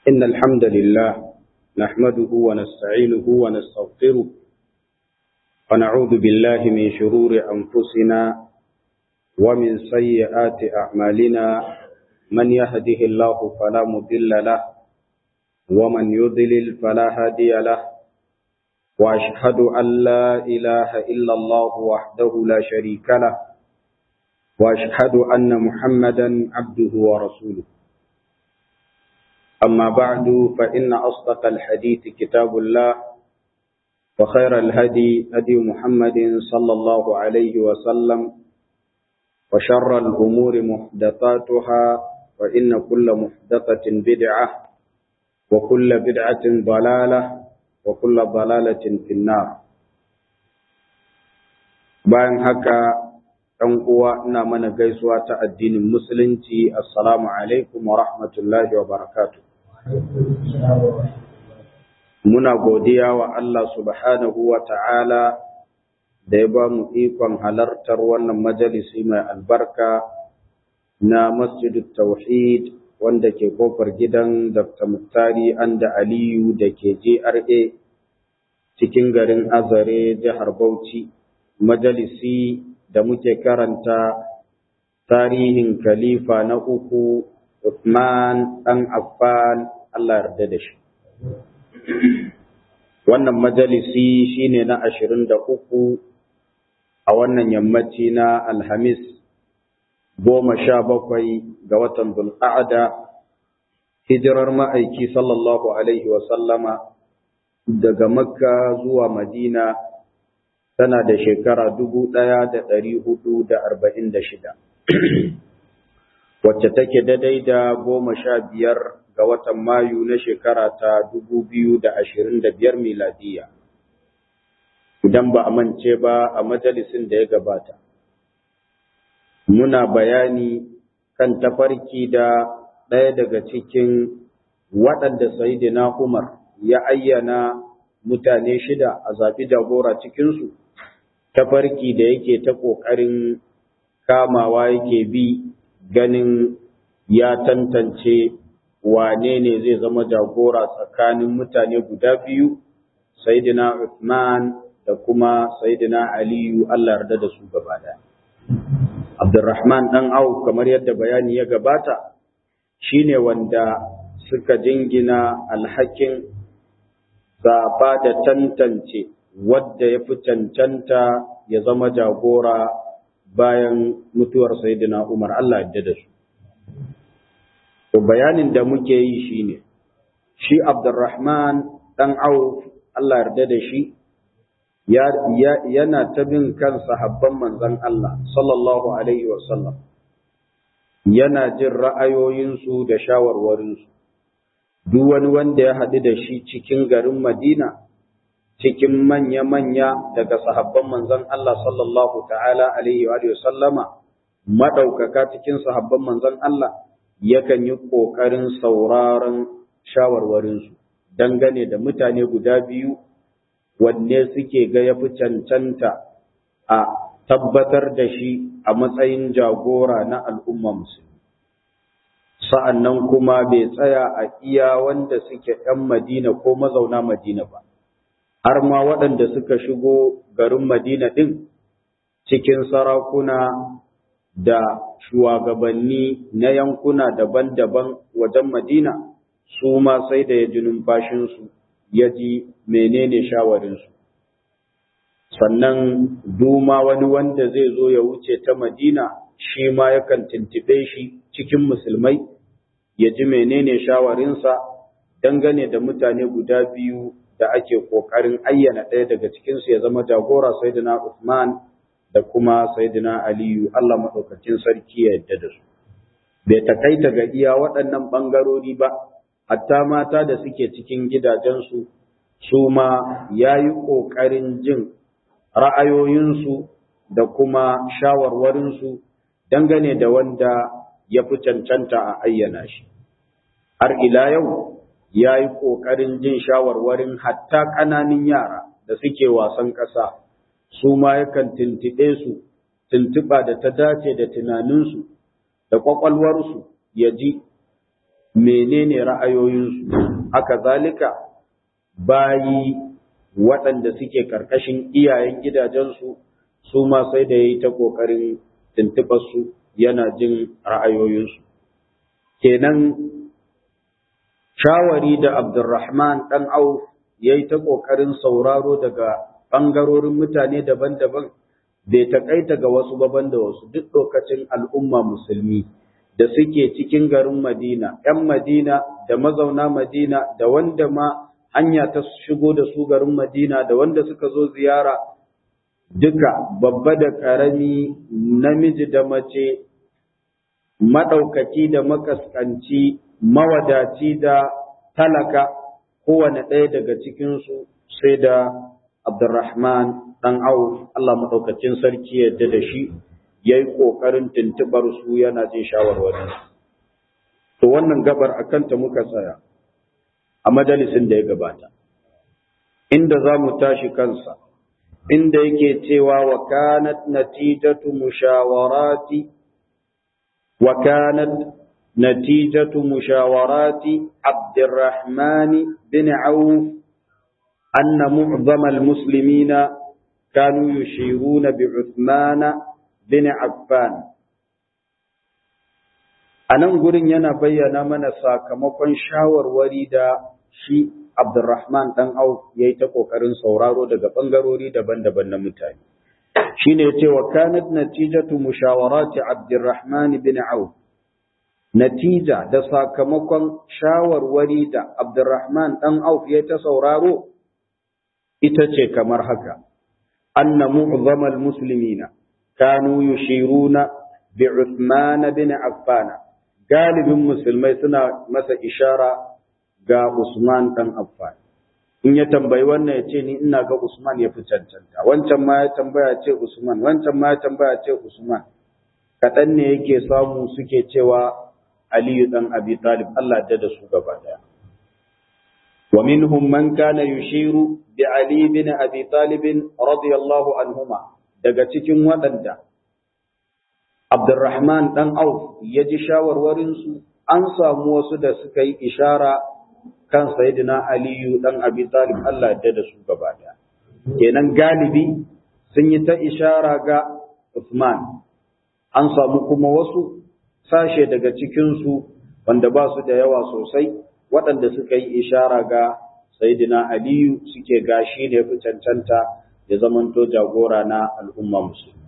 إن الحمد لله نحمده ونستعينه ونستغفره ونعوذ بالله من شرور أنفسنا ومن سيئات أعمالنا من يهده الله فلا مضل له ومن يضلل فلا هادي له وأشهد أن لا إله إلا الله وحده لا شريك له وأشهد أن محمدا عبده ورسوله أما بعد فإن أصدق الحديث كتاب الله وخير الهدي هدي محمد صلى الله عليه وسلم وشر الأمور محدثاتها وإن كل محدثة بدعة وكل بدعة ضلالة وكل ضلالة في النار. bayan haka ɗan uwa ina mana gaisuwa ta addinin musulunci, assalamu alaikum wa rahmatullahi wa barakatuh. Muna godiya wa Allah subhanahu wa ta'ala da ya ba mu ikon halartar wannan majalisi mai albarka na Masjidut Tauhid wanda ke kofar gidan Dr. Muktari Anda Aliyu da ke GRA cikin garin Azare, jihar Bauchi, majalisi da muke karanta tarihin khalifa na uku Uthman ɗan Affan, Allah yarda da shi. Wannan majalisi shine na 23 a wannan yammaci na Alhamis 17 ga watan Dhul-Qa'da, hijirar ma'aiki sallallahu alaihi wa sallama daga Makka zuwa Madina tana da shekara 1446. wacce take daidai da 15 ga watan Mayu na shekara ta 2025 miladiya. Idan ba a mance ba a majalisin da ya gabata, muna bayani kan tafarki da ɗaya daga cikin waɗanda Sayyidina Umar ya ayyana mutane 6 a zaɓi jagora cikinsu, tafarki da yake ta ƙoƙarin kamawa yake bi ganin ya tantance wane ne zai zama jagora tsakanin mutane guda biyu, Sayyidina Uthman da kuma Sayyidina Aliyu, Allah yarda da su gaba ɗaya. Abdurrahman ɗan Auf, kamar yadda bayani ya gabata, shine wanda suka jingina alhakin zaɓa da tantance wadda ya fi cancanta ya zama jagora bayan mutuwar Sayyidina Umar, Allah yarda da su. To bayanin da muke yi shine, shi Abdurrahman dan Auf, Allah yarda da shi, yana ta bin kan sahabban manzon Allah sallallahu alaihi wasallam, yana jin ra'ayoyinsu da shawarwarinsu. Duk wani wanda ya haɗu da shi cikin garin Madina, cikin manya-manya daga sahabban manzon Allah sallallahu ta'ala alaihi wa sallama, maɗaukaka cikin sahabban manzon Allah, yakan yi ƙoƙarin sauraron shawarwarinsu dangane da mutane guda biyu wanne suke ga ya fi cancanta a tabbatar da shi a matsayin jagora na al'umma musulmi. Sa'annan kuma bai tsaya a iya wanda suke ‘yan Madina ko mazauna Madina ba, har ma waɗanda suka shigo garin Madina ɗin cikin sarakuna da shugabanni na yankuna daban-daban wajen Madina, su ma sai da ya ji numfashinsu, ya ji menene shawarinsu. Sannan duma wani wanda zai zo ya wuce ta Madina, shi ma yakan tuntuɓe shi cikin musulmai, ya ji menene shawarinsa dangane da mutane guda biyu da ake ƙoƙarin ayyana ɗaya daga cikinsu ya zama jagora, Sayyidina Uthman da kuma Sayyidina Aliyu, Allah maɗaukacin sarki ya yarda da su. Bai takaita ga iya waɗannan ɓangarori ba, hatta mata da suke cikin gidajensu su ma ya yi ƙoƙarin jin ra'ayoyinsu da kuma shawarwarinsu dangane da wanda ya fi cancanta a ayyana shi. Har ila yau ya yi ƙoƙarin jin shawarwarin hatta ƙananan yara da suke wasan ƙasa, su ma yakan tuntuɓe su, tuntuɓa da ta dace da tunaninsu da ƙwaƙwalwarsu, ya ji menene ra'ayoyinsu, haka zalika bayi waɗanda suke ƙarƙashin iyayen gidajensu su ma sai da ya yi ta ƙoƙarin tuntuɓarsu yana jin ra'ayoyinsu. Kenan shawari da Abdurrahman ɗan Auf ya yi ta ƙoƙarin sauraro daga ɓangarorin mutane daban-daban bai taƙaita ga wasu baban da wasu, duk lokacin al'umma musulmi da suke cikin garin Madina, ‘yan Madina da mazauna Madina da wanda ma hanya ta shigo da su garin Madina da wanda suka zo ziyara, duka babba da ƙarami, namiji da mace, maɗaukaki da makaskanci, mawadaci da talaka, kowane ɗaya daga cikinsu sai da Abdurrahman ɗan Auf, Allah maɗaukacin sarki yadda da shi, ya yi ƙoƙarin tuntuɓar su yana jin shawarwari. To wannan gabar a kanta muka tsaya a majalisin da ya gabata, inda za mu tashi kansa, inda yake cewa wa kanat natijatu mushawarati Abdurrahman bin Auf anna mu'zama al-muslimina kanu yushiruna bi Uthman bin Affan. A nan gurin yana bayyana mana sakamakon shawarwari da shi Abdurrahman ɗan Auf ya yi ta ƙoƙarin sauraro daga ɓangarori daban-daban na mutane. Shi ne cewa kanat natijatu mushawarati Abdurrahman bin Auf. Natija da sakamakon shawarwari da Abdurrahman ɗan Auf ya ta sauraro ita ce kamar haka. Anna mu'zamal muslimina kanu yushiruna bi Uthman bin Affan. Galibin musulmai suna masa ishara ga Usman dan Affan. In ya tambayi wannan ya ce ni ina ga Usman ya fi cancanta, wancan ma ya tambaya ce Usman, wancan ma ya tambaya ce Usman. Kaɗan ne yake samu suke cewa Aliyu dan Abi Talib, Allah da su gaba daya. Wa minhum man kana yushiru bi Ali bin Abi Talib radiyallahu anhuma. Daga cikin waɗanda Abdurrahman ɗan Auf ya ji shawarwarinsu, an samu wasu da suka yi ishara kan Sayyidina Aliyu ɗan Abi Talib, Allah ya da su gaba ɗaya. Kenan galibi sun yi ta ishara ga Uthman. An samu kuma wasu sashe daga cikinsu wanda ba su da yawa sosai, waɗanda suka yi ishara ga Sayyidina Aliyu suke gashi ne fi cancanta ya zamanto jagora na al'umma musulmi.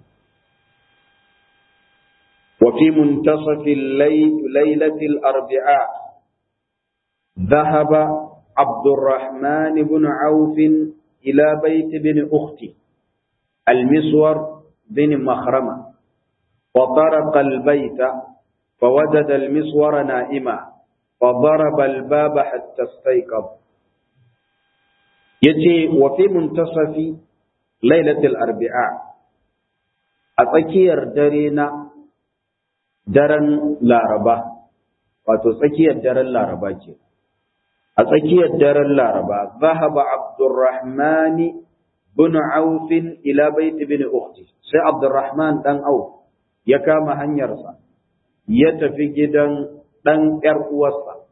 وفي منتصف ليلة الأربعاء ذهب عبد الرحمن بن عوف إلى بيت بن أختي المسور بن مخرمة وطرق البيت فوجد المسور نائما فضرب الباب حتى استيقظ. يتي وفي منتصف ليلة الأربعاء أتكير درينا daren Laraba, wato tsakiyar daren Laraba ke. A tsakiyar daren Laraba, zahaba Abdurrahman bin Auf ila bait bin ukhti. Sai Abdurrahman dan Auf ya kama hanyarsa, ya tafi gidan dan ƴar uwarsa,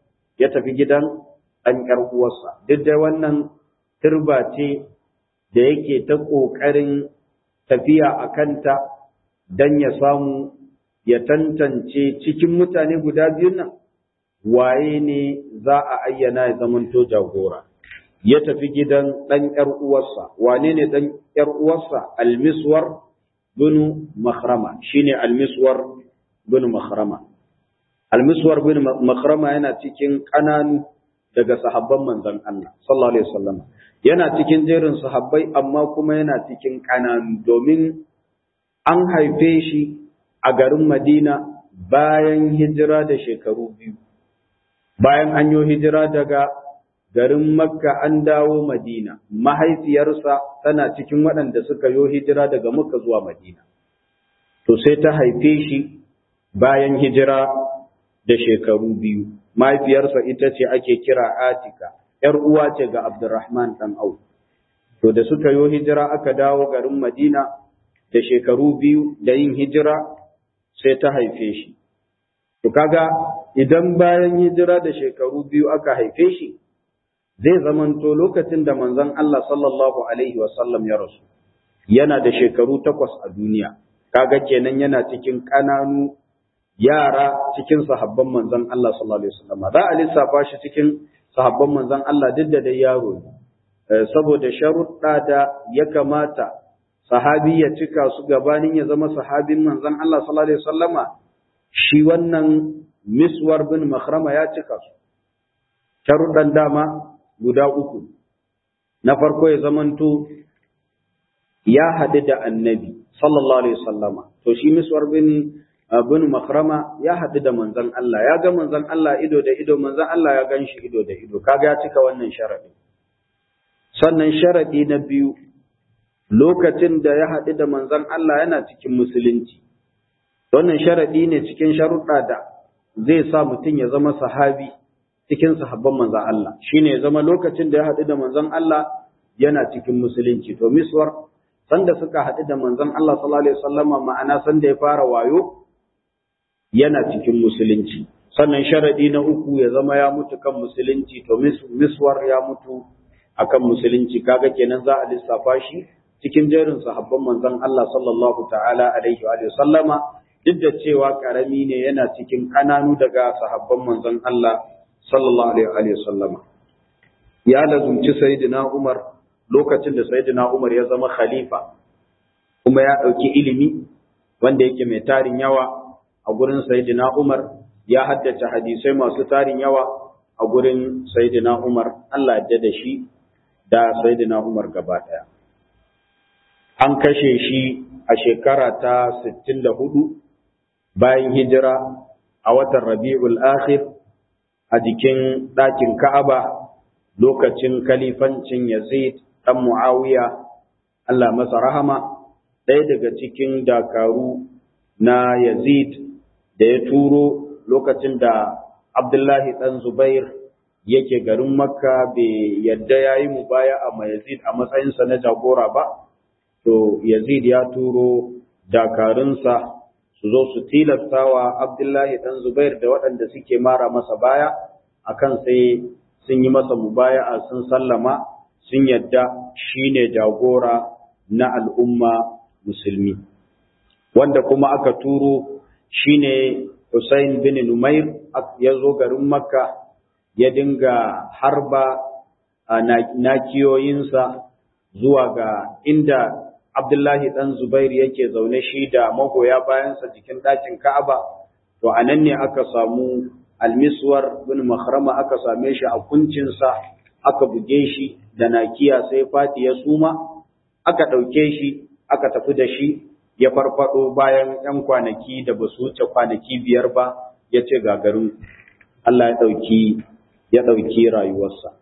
Duk da wannan turba ce da yake ta ƙoƙarin tafiya a kanta dan ya samu ya tantance cikin mutane guda biyun nan waye ne za a ayyana ya zamanto jagora. Ya tafi gidan ɗan ƴar uwarsa. Wane ne ɗan ƴar uwarsa? Al-Miswar bin Makhrama. Shine Al-Miswar bin Makhrama. Al-Miswar bin Makhrama yana cikin ƙananu daga sahabban manzon Allah sallallahu alaihi wasallam. Yana cikin jerin sahabbai amma kuma yana cikin ƙananu domin an haife shi a garin Madina bayan hijira da shekaru 2. Bayan an yi hijira daga garin Makka an dawo Madina, mahaifiyarsa tana cikin waɗanda suka yi hijira daga Makka zuwa Madina. To sai ta haife shi bayan hijira da shekaru 2. Mahaifiyarsa ita ce ake kira Atika, ‘yar uwa ce ga Abdurrahman ɗan Auf. To da suka yi hijira aka dawo garin Madina da shekaru 2 da yin hijira, sai ta haife shi. To kaga idan bayan hijira da shekaru biyu aka haife shi, zai zamanto lokacin da manzon Allah sallallahu alaihi wasallam ya rasu, yana da shekaru 8 a duniya. Kaga kenan yana cikin ƙananu yara cikin sahabban manzon Allah sallallahu alaihi wasallam. Za a lissafa shi cikin sahabban manzon Allah duk da dai yaro ne. Saboda sharuɗa da ya kamata sahabi ya cika su gabanin ya zama sahabin manzon Allah sallallahu alaihi wasallama, shi wannan Miswar bin Makhrama ya cika su. Sharuɗan dama guda 3. Na farko ya zamanto ya haɗu da annabi sallallahu alaihi wasallama. To shi Miswar bin Makhrama ya haɗu da manzon Allah, ya ga manzon Allah ido da ido, manzon Allah ya gan shi ido da ido. Kaga ya cika wannan sharadi. Sannan sharadi na biyu, lokacin da ya haɗu da manzon Allah yana cikin musulunci. Wannan sharadi ne cikin sharuɗa da zai sa mutum ya zama sahabi cikin sahabban manzon Allah. Shine ya zama lokacin da ya haɗu da manzon Allah yana cikin musulunci. To Miswar sanda suka haɗu da manzon Allah sallallahu alaihi wasallama, ma'ana sanda ya fara wayo yana cikin musulunci. Sannan sharadi na 3 ya zama ya mutu kan musulunci. To Miswar ya mutu akan musulunci, kaga kenan za a lissafa shi cikin jerin sahabban manzon Allah sallallahu ta'ala alaihi wa sallama, duk da cewa karami ne, yana cikin kananu daga sahabban manzon Allah sallallahu alaihi wa sallama. Ya lazumci sayyidina Umar lokacin da sayyidina Umar ya zama khalifa, kuma ya dauki ilimi wanda yake mai tarin yawa a gurin sayyidina Umar, ya haddace hadisai masu tarin yawa a gurin sayyidina Umar. Allah ya da shi da sayyidina Umar gaba daya. An kashe shi a shekara ta 64 bayan hijira a watan Rabi'ul Akhir a jikin ɗakin Ka'aba lokacin kalifancin Yazid ɗan Muawiya, Allah masa rahama, ɗaya daga cikin dakaru na Yazid da ya turo lokacin da Abdullahi ɗan Zubair yake garin Makka bai yadda ya yi mubaya'a ma Yazid a matsayinsa na jagora ba. To Yazid ya turo dakarunsa su zo su tilastawa Abdullahi ɗan Zubair da waɗanda suke mara masa baya akan sai sun yi masa mubaya'a, sun sallama, sun yadda shine jagora na al'umma musulmi. Wanda kuma aka turo shine Hussein bin Numair, ya zo garin Makka ya dinga harba nakiyoyinsa zuwa ga inda Abdullahi ɗan Zubair yake zaune shi da magoya bayansa jikin ɗakin Ka'aba. To a nan ne aka samu Al-Miswar bin Makhrama, aka same shi a kuncinsa, aka buge shi da nakiya sai fati ya suma, aka ɗauke shi, aka tafi da shi, ya farfado bayan 'yan kwanaki da ba su wuce kwanaki 5 ba, ya ce gagarin Allah ya ɗauki rayuwarsa.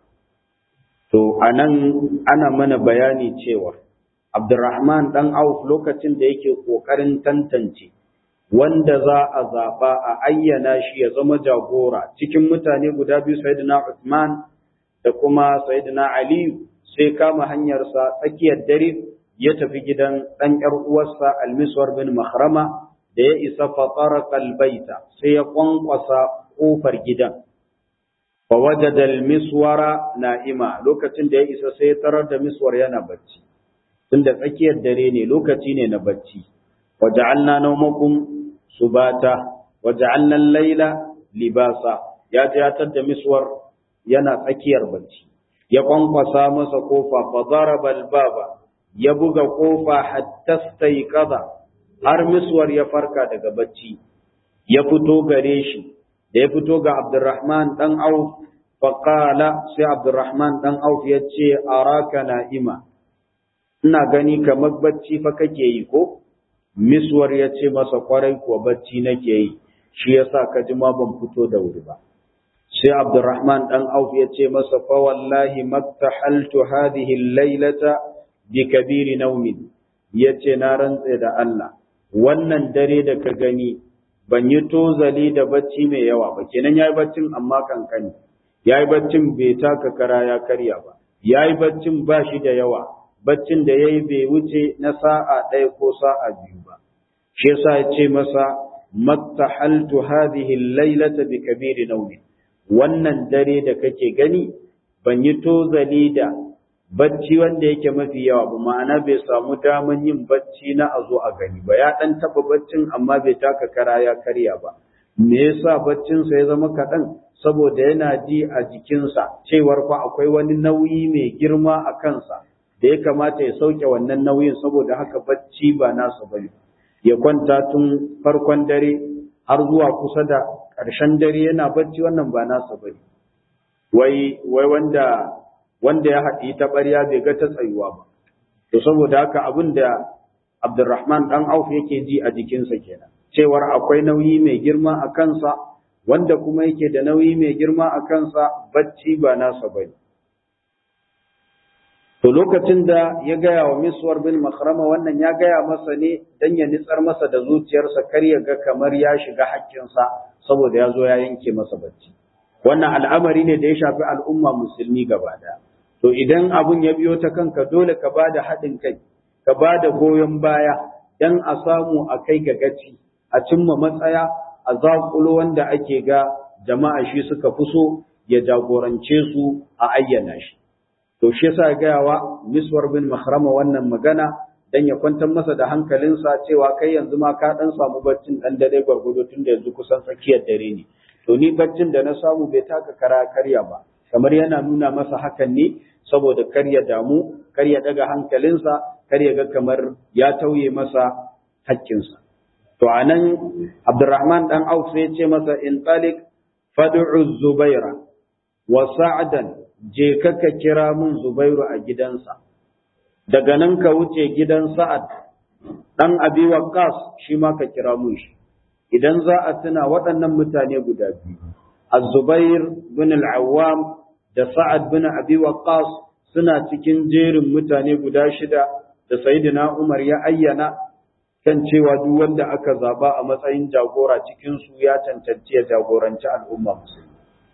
To a nan ana mana bayani cewa Abdurrahman ɗan Auf lokacin da yake ƙoƙarin tantance wanda za a zaɓa a ayyana shi ya zama jagora cikin mutane guda biyu, Sayyidina Uthman da kuma Sayyidina Ali, sai kama hanyarsa tsakiyar dare ya tafi gidan ɗan ‘yar uwarsa Al-Miswar bin Makhrama. Da ya isa fatara kalbaita sai ya kwankwasa ƙofar gidan. Fa wajada al-Miswara na'ima, lokacin da ya isa sai ya tarar da Miswar yana bacci. Tunda tsakiyar dare ne, lokaci ne na bacci. Waja'alna nawmakum subata waja'alna al-laila libasa. Ya ji da Miswar yana tsakiyar bacci. Ya kwankwasa masa kofa, fa daraba al-baba, ya buga kofa hatta stayqadha, har Miswar ya farka daga bacci. Ya fito gare shi, da ya fito ga Abdurrahman dan Auf, fa qala, sai Abdurrahman dan Auf ya ce, araka na'ima, ina gani kamar bacci fa kake yi ko? Miswar ya ce masa, kwarai kuwa bacci nake yi, shi yasa ka ji ma ban fito da wuri ba. Sai Abdurrahman dan Auf ya ce masa, fa wallahi maktahaltu hadhihi al-lailata bi kabiri naumin, yace na rantse da Allah, wannan dare da ka gani ban yi tozali da bacci mai yawa ba. Kenan yayi baccin amma kankani, yayi baccin bai taka kara ya karya ba, yayi baccin ba shi da yawa, baccin da yayi bai wuce na sa'a 1 ko sa'a 2 ba. Shi yasa ya ce masa, mattahaltu hadhihi al-laylata bi kabiri nawmi, wannan dare da kake gani ban yi tozali da bacci wanda yake mafi yawa ba, ma'ana bai samu daman yin bacci na a zo a gani ba, ya dan taba baccin amma bai taka kara ya karya ba. Me yasa baccinsa ya zama kaɗan? Saboda yana ji a jikinsa cewar fa akwai wani nauyi mai girma a kansa da ya kamata ya sauke wannan nauyin, saboda haka bacci ba nasa bane. Ya kwanta tun farkon dare har zuwa kusa da ƙarshen dare yana bacci, wannan ba nasa bane. Wai wanda ya haɗi ta ɓarya bai ga ta tsayuwa ba. To saboda haka abin da Abdurrahman ɗan Auf yake ji a jikinsa kenan, cewar akwai nauyi mai girma a kansa, wanda kuma yake da nauyi mai girma a kansa bacci ba nasa ba ne. To lokacin da ya gaya wa Miswar bin Makhrama wannan, ya gaya masa ne don ya nitsar masa da zuciyarsa, kar ya ga kamar ya shiga haƙƙinsa saboda ya zo ya yanke masa bacci. Wannan al'amari ne da ya shafi al'umma musulmi gaba ɗaya. To idan abun ya biyo ta kanka, dole ka ba da haɗin kai, ka ba da goyon baya don a samu a kai ga gaci, a cimma matsaya, a zaƙulo wanda ake ga jama'a shi suka fi so ya jagorance su a ayyana shi. To shi yasa gayawa Miswar bin Makhrama wannan magana dan ya kwantar masa da hankalinsa cewa kai yanzu ma ka dan samu baccin dan dare gwargwado tun da yanzu kusan tsakiyar dare ne. To ni baccin da na samu bai taka kara karya ba. Kamar yana nuna masa hakan ne saboda kar ya damu, kar ya daga hankalinsa, kar ya ga kamar ya tauye masa haƙƙinsa. To anan Abdurrahman dan Auf sai ya ce masa in talik fad'u Zubaira wa Sa'dan, je ka kira mun Zubairu a gidansa. Daga nan ka wuce gidan Sa'ad dan Abi Waqqas, shi ma ka kira mun shi. Idan za a tuna waɗannan mutane guda biyu, Az-Zubair bin al-Awwam da Sa'ad bin Abi Waqqas, suna cikin jerin mutane guda shida da Sayyidina Umar ya ayyana kan cewa duk wanda aka zaba a matsayin jagora cikin su ya cancanci ya jagoranci al'umma musulmi.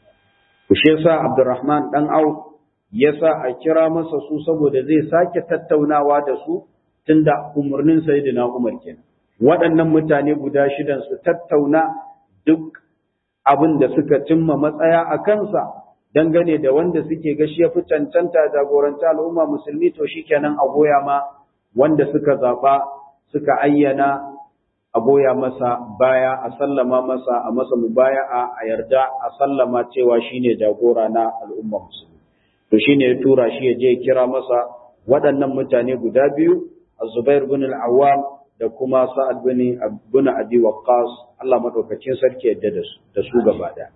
Shi yasa Abdurrahman dan Auf ya sa a kira masa su saboda zai sake tattaunawa da su, tunda umarnin Sayyidina Umar kenan. Waɗannan mutane guda shidan su tattauna duk abin da suka cimma matsaya a kansa dangane da wanda suke ga shi ya fi cancanta jagoranci al'umma musulmi, to shikenan a goya ma wanda suka zaba suka ayyana, a goya masa baya, a sallama masa, a masa mubaya'a, a yarda a sallama cewa shine jagora na al'umma musulmi. To shine ya tura shi ya je kira masa waɗannan mutane guda biyu, Az-Zubair bin al-Awwam da kuma Sa'ad bin Abi Waqqas, Allah madaukakin sarki yadda da su gaba daya.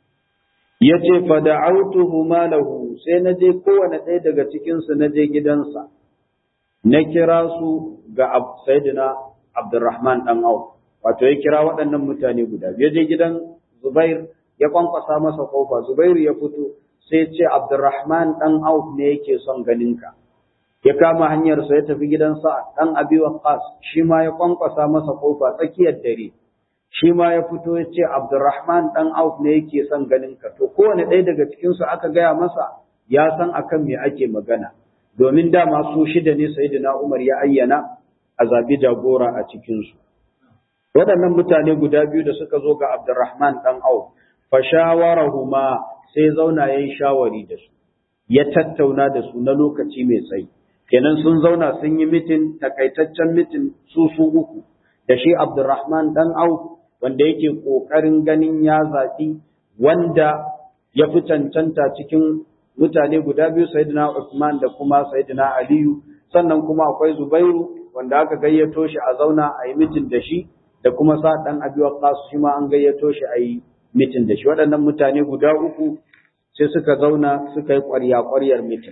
Yace fa da'awtuhuma lahu, sai na je kowane ɗaya daga cikin su na je gidansa, na kira su ga Sayyidina Abdurrahman dan Auf, wato ya kira waɗannan mutane guda biyu. Ya je gidan Zubair, ya kwankwasa masa kofa. Zubair ya fito, sai ce Abdurrahman dan Auf ne yake son ganinka. Ya kama hanyar sa ya tafi gidan Sa'ad dan Abi Waqqas, shi ma ya kwankwasa masa kofa tsakiyar dare. Shi ma ya fito ya ce Abdurrahman dan Auf ne yake son ganinka. To kowane ɗaya daga cikin su aka gaya masa, ya san akan me ake magana. Domin dama su shida ne Sayyidina Umar ya ayyana a zabi jagora a cikinsu. Waɗannan mutane guda biyu da suka zo ga Abdurrahman ɗan Auf, fa shawarahuma, sai zauna ya yi shawari da su, ya tattauna da su na lokaci mai tsayi. Kenan sun zauna sun yi mitin, takaitaccen mitin su uku, da shi Abdurrahman ɗan Auf, wanda yake ƙoƙarin ganin ya zaɓi wanda ya fi cancanta cikin mutane guda biyu, Sayyidina Usman da kuma Sayyidina Aliyu, sannan kuma akwai Zubairu wanda aka gayyato shi a zauna a yi mitin da shi, da kuma Sa'ad dan Abi Waqqas, shi ma an gayyato shi a yi mitin da shi. Waɗannan mutane guda uku sai suka zauna suka yi ƙwarya-ƙwaryar mitin.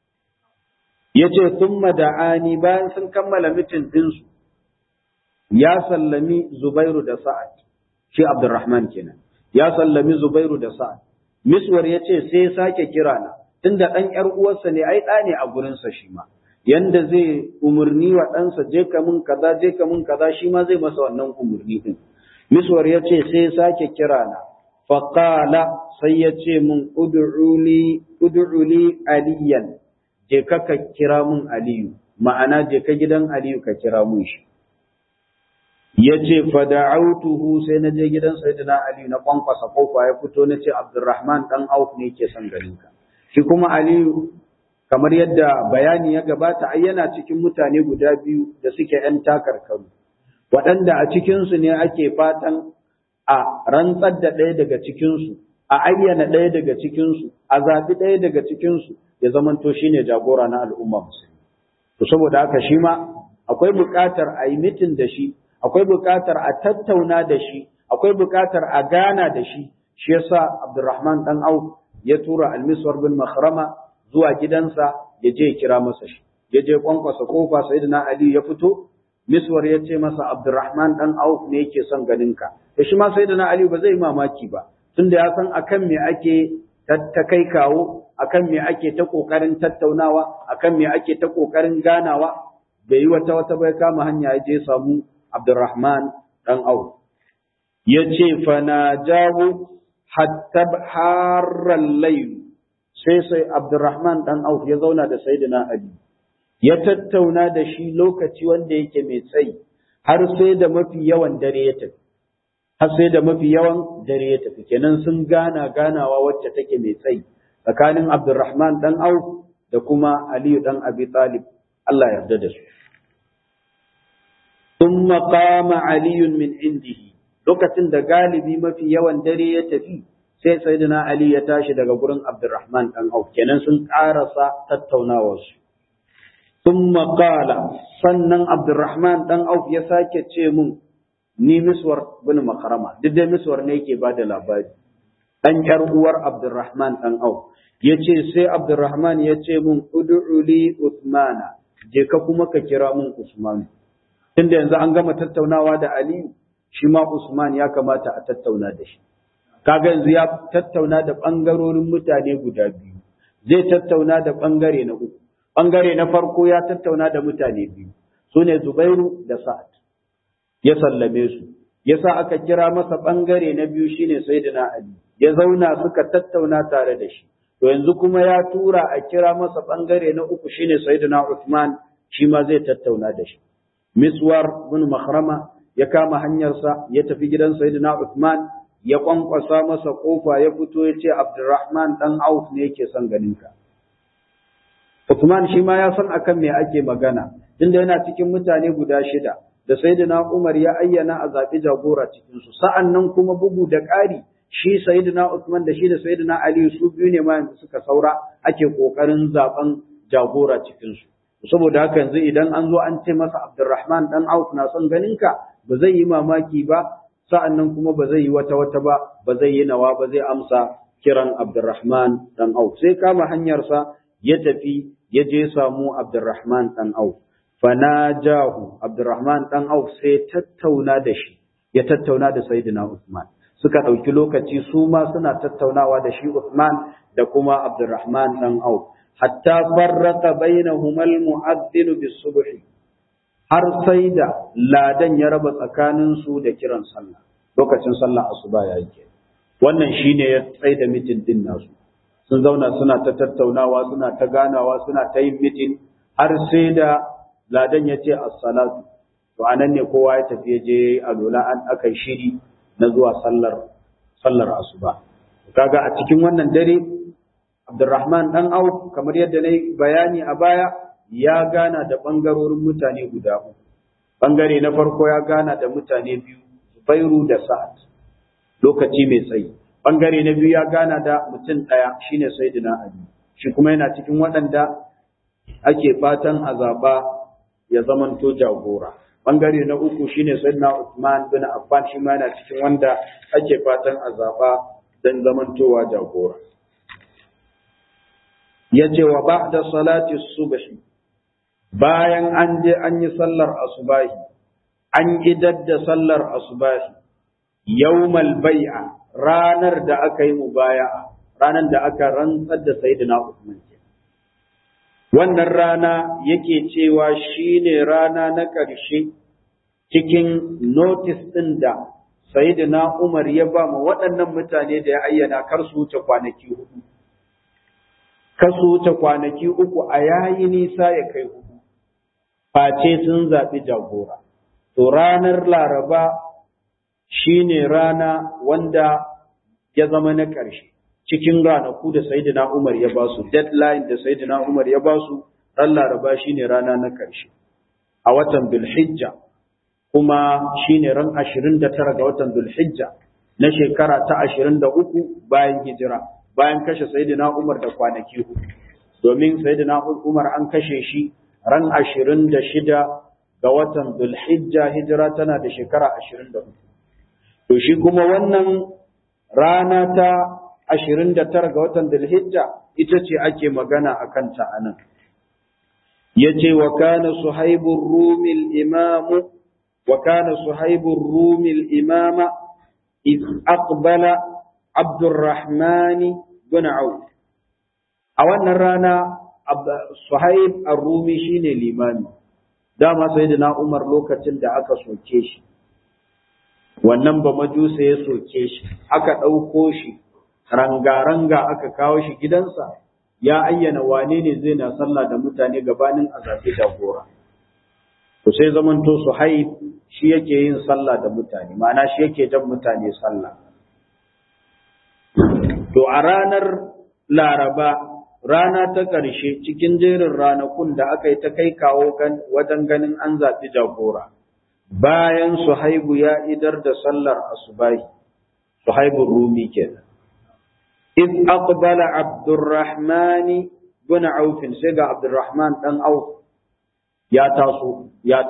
Yace thumma da'ani, bayan sun kammala mitin ɗinsu, ya sallami Zubairu da Sa'ad, shi Abdurrahman kenan, ya sallami Zubairu da Sa'ad. Miswar ya ce sai ya sake kira na, tunda ɗan ‘yar uwarsa ne, ai ɗa ne a gurinsa shi ma. Yanda zai umarni wa ɗansa je ka mun kaza, je ka mun kaza, shi ma zai masa wannan umarni ɗin. Miswar ya ce sai ya sake kira na, faƙala sai ya ce mun ud'uli aliyan, je ka kira mun Aliyu, ma'ana je ka gidan Aliyu ka kira mun shi. yace fada'autuhu sai na je gidan sayyidina Ali na kwankwasa kofa ya fito na ce Abdurrahman dan Auf ne yake son ganin ka. Shi kuma Ali kamar yadda bayani ya gabata ai yana cikin mutane guda biyu da suke ‘yan takarkaru, waɗanda a cikinsu ne ake fatan a rantsar da ɗaya daga cikinsu, a ayyana ɗaya daga cikinsu, a zaɓi ɗaya daga cikinsu ya zamanto shi ne jagora na al'umma musulmi. To saboda haka shi ma akwai buƙatar a yi mitin da shi, akwai buƙatar a tattauna da shi, akwai buƙatar a gana da shi. Shi yasa Abdurrahman ɗan Auf ya tura Al-Miswar bin Makhrama zuwa gidansa ya je ya kira masa shi. Ya je kwankwasa kofa Sayyidina Ali ya fito, Miswar ya ce masa Abdurrahman dan Auf ne yake son ganin ka. Da shi ma Sayyidina Ali ba zai mamaki ba, tunda ya san akan me ake ta kai kawo, akan me ake ta kokarin tattaunawa, akan me ake ta kokarin ganawa, bai yi wata bai kama hanya ya je samu Abdurrahman dan Auf. Ya ce fa najahu hatta harral layl, sai Abdurrahman dan Auf ya zauna da Sayyidina Ali. Ya tattauna da shi lokaci wanda yake mai tsayi har sai da mafi yawan dare ya tafi kenan sun ganawa wacce take mai tsayi tsakanin Abdurrahman dan Auf da kuma Ali dan Abi Talib Allah ya yarda da su. Thumma qama Ali min indihi, lokacin da galibi mafi yawan dare ya tafi sai Sayyidina Ali ya tashi daga gurin Abdurrahman dan Auf, kenan sun karasa tattaunawar su. Thumma qala, sannan Abdurrahman dan Auf ya sake ce mun, ni Miswar bin Makhrama, duk dai Miswar ne yake bada labari, dan yar uwar Abdurrahman dan Auf. Yace sai Abdurrahman ya ce mun, ud'u li Uthmana, je ka kuma ka kira mun Usman. Tunda yanzu an gama tattaunawa da Ali, shi ma Usman ya kamata a tattauna da shi. Kaga yanzu ya tattauna da bangarorin mutane guda biyu, zai tattauna da bangare na uku. Bangare na farko ya tattauna da mutane biyu, su ne Zubairu da Sa'ad, ya sallame su, ya sa aka kira masa bangare na biyu shine Sayyidina Ali, ya zauna suka tattauna tare da shi. To yanzu kuma ya tura a kira masa bangare na uku shine Sayyidina Uthman, shi ma zai tattauna da shi. Miswar bin Makhrama ya kama hanyarsa ya tafi gidan Sayyidina Uthman, ya kwankwasa masa kofa ya fito ya ce Abdurrahman dan Auf ne yake son ganin ka. Uthman shi ma ya san akan me ake magana, tunda yana cikin mutane guda shida da Sayyidina Umar ya ayyana a zaɓi jagora cikin su. Sa'annan kuma bugu da ƙari, shi Sayyidina Uthman da shi da Sayyidina Ali su biyu ne ma yanzu suka saura ake kokarin zaben jagora cikin su. Saboda haka yanzu idan an zo an ce masa Abdurrahman dan Auf na son ganin ka, ba zai yi mamaki ba, sa'annan kuma ba zai yi wata ba zai yi nawa ba, zai amsa kiran Abdurrahman dan Auf. Sai kama hanyarsa ya tafi ya je samu Abdurrahman dan Auf. Fanajahu, Abdurrahman dan Auf sai tattauna da shi, ya tattauna da Sayyidina Uthman. Suka ɗauki lokaci su ma suna tattaunawa da shi Uthman da kuma Abdurrahman dan Auf. Hatta farraqa bainahuma al-mu'adhdhin bis-subh, har sai da ladan ya raba tsakanin su da kiran sallah, lokacin sallah asuba yayi ke. Wannan shine ya tsaida mitin din nasu. Sun zauna suna ta tattaunawa, suna ta ganawa, suna ta yin mitin har sai da ladan ya ce as-salatu. To anan ne kowa ya tafi je alola, an aka shiri na zuwa sallar asuba. Kaga a cikin wannan dare Abdurrahman dan Auf, kamar yadda na yi bayani a baya, ya gana da ɓangarorin mutane guda uku. Ɓangare na farko ya gana da mutane biyu, Zubairu da Sa'ad, lokaci mai tsayi. Ɓangare na biyu ya gana da mutum ɗaya, shine Sayyidina Ali. Shi kuma yana cikin waɗanda ake fatan a zaɓa ya zamanto jagora. Ɓangare na uku shine Sayyidina Uthman bin Affan, shi ma yana cikin wanda ake fatan a zaɓa don zamantowa jagora. Ya ce wa ba'da salati subhi, bayan an je an yi sallar asubahi, an idar da sallar asubahi, yawmal bai'a, ranar da aka yi mubaya'a, ranar da aka rantsar da Sayyidina Uthman. Wannan rana yake cewa shine rana na ƙarshe cikin notice ɗin da Sayyidina Umar ya ba mu waɗannan mutane da ya ayyana kar su wuce kwanaki hudu. Kasu wuce kwanaki uku a yayi nisa ya kai hudu, face sun zaɓi jagora. to ranar Laraba shine rana wanda ya zama na ƙarshe cikin ranaku da Sayyidina Umar ya basu, deadline da Sayyidina Umar ya basu, ran Laraba shine rana na ƙarshe a watan Dhul-Hijja, kuma shine ran 29 ga watan Dhul-Hijja na shekara ta 23 bayan hijira, bayan kashe Sayyidina Umar da kwanaki 4, domin Sayyidina Umar an kashe shi ran 26 ga watan Dhul-Hijja, hijira tana da shekara 24. To shi kuma wannan rana ta 29 ga watan Dhul-Hijja ita ce ake magana a kanta a nan. Yace wa kana Suhaibur Rumil Imam imama iz aqbala Abdurrahman bin Auf. A wannan rana Suhaib ar-Rumi shine limami. Dama Sayyidina Umar lokacin da aka soke shi, wannan ba majusa ya soke shi, aka ɗauko shi ranga-ranga aka kawo shi gidansa, ya ayyana wane ne zai na sallah da mutane gabanin a zaɓi jagora. To sai zamanto Suhaib shi yake yin sallah da mutane, ma'ana shi yake jan mutane sallah. To a ranar Laraba, rana ta ƙarshe cikin jerin ranakun da aka yi ta kai kawo wajen ganin an zaɓi jagora, bayan Suhaibu ya idar da sallar asubahi, Suhaibun Rumi kenan. Iz aqbala Abdurrahman bin Auf, sai ga Abdurrahman dan Auf ya taho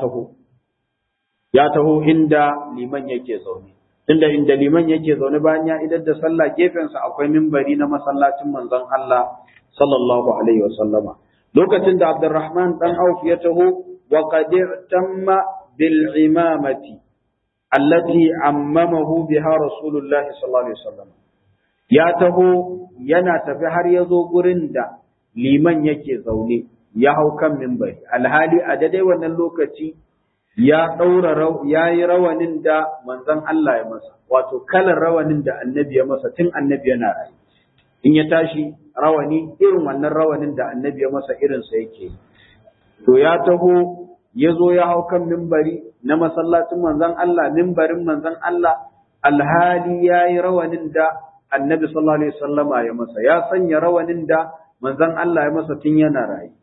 inda liman yake zaune. Inda liman yake zaune bayan ya idar da sallah, gefensa akwai mimbari na masallacin manzon Allah sallallahu alaihi wasallama. Lokacin da Abdurrahman dan Auf ya taho, wa qad tamma bil imamati allati ammamahu biha Rasulullahi sallallahu alaihi wasallam. Ya taho yana tafi har ya zo gurin da liman yake zaune, ya hau kan mimbari. Alhali a daidai wannan lokaci ya yi rawanin da manzon Allah ya masa, wato kalar rawanin da annabi ya masa tun annabi yana rayu. In ya tashi rawani, irin wannan rawanin da annabi ya masa irinsa yake. To ya taho ya zo ya hau kan mimbari na masallacin manzon Allah, mimbarin manzon Allah, alhali ya yi rawanin da annabi sallallahu alaihi wasallama ya masa, ya sanya rawanin da manzon Allah ya masa tun yana rayu.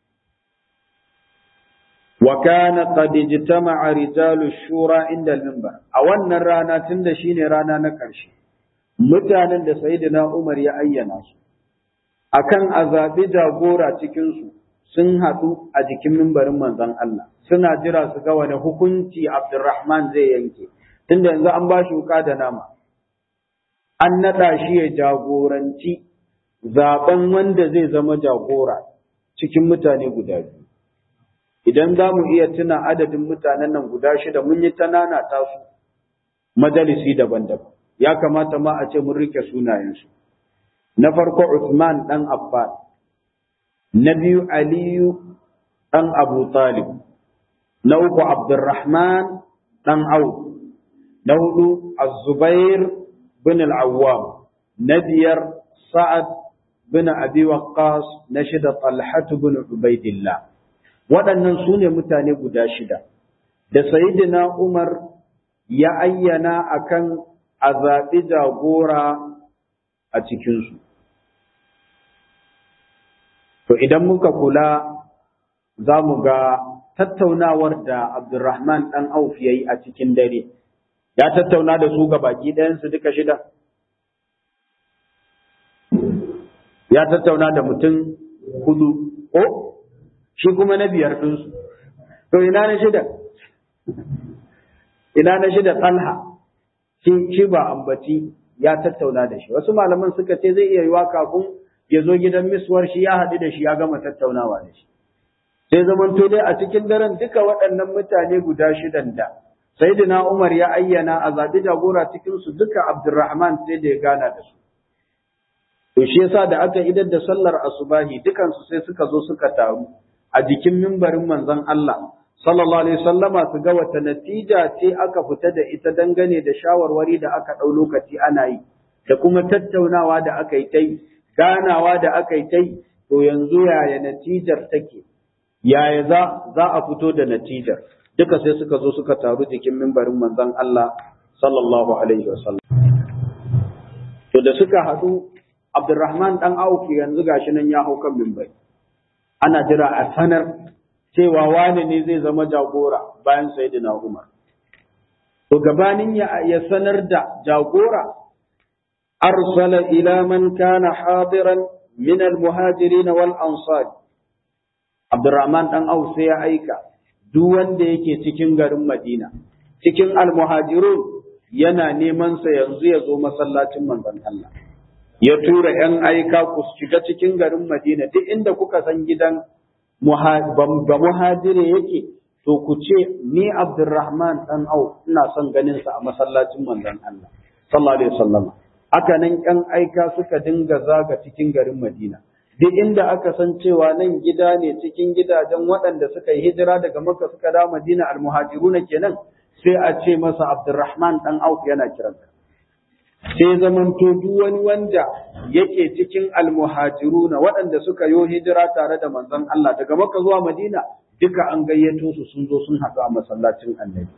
Wa kana qad ijtama'a rijalu shura inda al-minbar. A wannan rana, tunda shine rana na ƙarshe, mutanen da Sayyidina Umar ya ayyana su akan azabi jagora cikin su sun haɗu a jikin mimbarin manzon Allah, suna jira su ga wani hukunci Abdurrahman zai yanke, tunda yanzu an ba shi wuka da nama, an naɗa shi ya jagoranci zaben wanda zai zama jagora cikin mutane guda biyu. Idan za mu iya tuna adadin mutanen nan guda 6, mun yi ta nanata su majalisi daban-daban, ya kamata ma a ce mun rike sunayensu. Na farko Uthman ɗan Affan, na biyu Aliyu ɗan Abu Talib, na uku Abdurrahman ɗan Auf, na hudu Az-Zubair bin al-Awwam, na biyar Sa'ad bin Abi Waqqas, na shida Talhatu bin Ubaidillah. Waɗannan su ne mutane guda 6 da Sayyidina Umar ya ayyana akan a zaɓi jagora a cikinsu. To idan muka kula za mu ga tattaunawar da Abdurrahman ɗan Auf ya yi a cikin dare, ya tattauna da su ga baki ɗayansu duka 6. Ya tattauna da mutum 4, ko? Shi kuma na 5 ɗinsu. To ina na 6? Ina na 6 Talha, shi ba ambaci ya tattauna da shi. Wasu malaman suka ce zai iya yiwa kafin ya zo gidan Miswar shi ya haɗu da shi, ya gama tattaunawa da shi. Sai zamanto dai a cikin daren duka waɗannan mutane guda 6 da Sayyidina Umar ya ayyana a zaɓi jagora cikinsu, duka Abdurrahman sai da ya gana da su. To shi yasa da aka idar da sallar asubahi, dukansu sai suka zo suka taru a jikin mimbarin manzon Allah sallallahu alaihi wasallama su ga wata natija ce aka fita da ita dangane da shawarwari da aka ɗau lokaci ana yi, da kuma tattaunawa da aka yi ta yi, ganawa da aka yi ta yi. To yanzu yaya natijar take, yaya za a fito da natijar. duka sai suka zo suka taru jikin mimbarin manzon Allah sallallahu alaihi wasallam. To da suka haɗu, Abdurrahman dan Auf yanzu gashi nan ya hau kan mimbari. Ana jira a sanar cewa wane ne zai zama jagora bayan Sayyidina Umar. To gabanin ya sanar da jagora, arsala ila man kana hadiran min al-muhajirin wal ansar. Abdurrahman dan Auf sai ya aika duk wanda yake cikin garin Madina, cikin al-muhajirun yana neman sa yanzu ya zo masallacin manzon Allah. Ya tura ‘yan aika ku shiga cikin garin Madina, duk inda kuka san gidan ba muhajire yake, to ku ce, ni Abdurrahman ɗan Auf ina son ganin sa a masallacin manzon Allah, sallallahu alaihi wasallam. Haka nan ‘yan aika suka dinga zaga cikin garin Madina. Duk inda aka san cewa nan gida ne cikin gidajen waɗanda suka yi hijira daga Makka suka dawo Madina al-muhajiruna kenan, sai a ce masa Abdurrahman ɗan Auf yana kiranka. Sai zamanto duk wani wanda yake cikin almuhajiruna waɗanda suka yo hijira tare da manzon Allah daga Makka zuwa Madina duka an gayyato su sun zo sun haɗu a masallacin Annabi.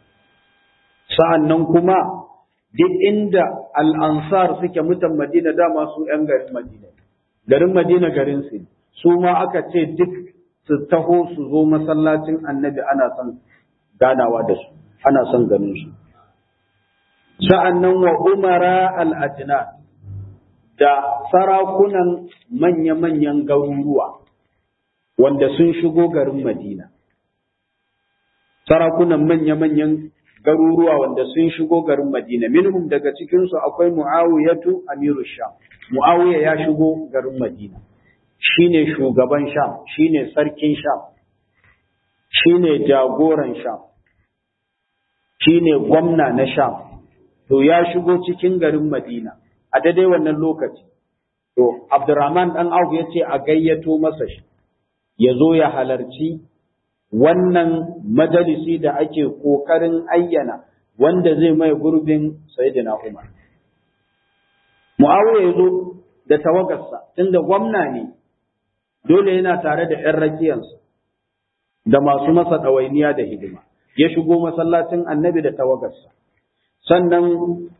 Sa'annan kuma duk inda al-ansar suke mutan Madina dama su ƴan garin Madina. Garin Madina garin su ma aka ce duk su taho su zo masallacin Annabi ana son ganawa da su, ana son ganin su. Sa'annan wa umara al'ajina da sarakunan manya-manyan garuruwa wanda sun shigo garin Madina. Sarakunan manya-manyan garuruwa wanda sun shigo garin Madina. Minhum daga cikinsu akwai Mu'awiyatu Amiru Sham. Mu'awiya ya shigo garin Madina. Shi ne shugaban Sham, shi ne sarkin Sham, shi ne jagoran Sham, shi ne gwamna na Sham. To ya shigo cikin garin Madina a daidai wannan lokaci. To Abdurrahman dan Auf ya ce a gayyato masa shi, ya zo ya halarci wannan majalisi da ake kokarin ayyana wanda zai mai gurbin Sayyidina Umar. Muawiya ya zo da tawagarsa, tunda gwamna ne, dole yana tare da ‘yan rakiyarsa da masu masa ɗawainiya da hidima. Ya shigo masallacin Annabi da tawagarsa. Sannan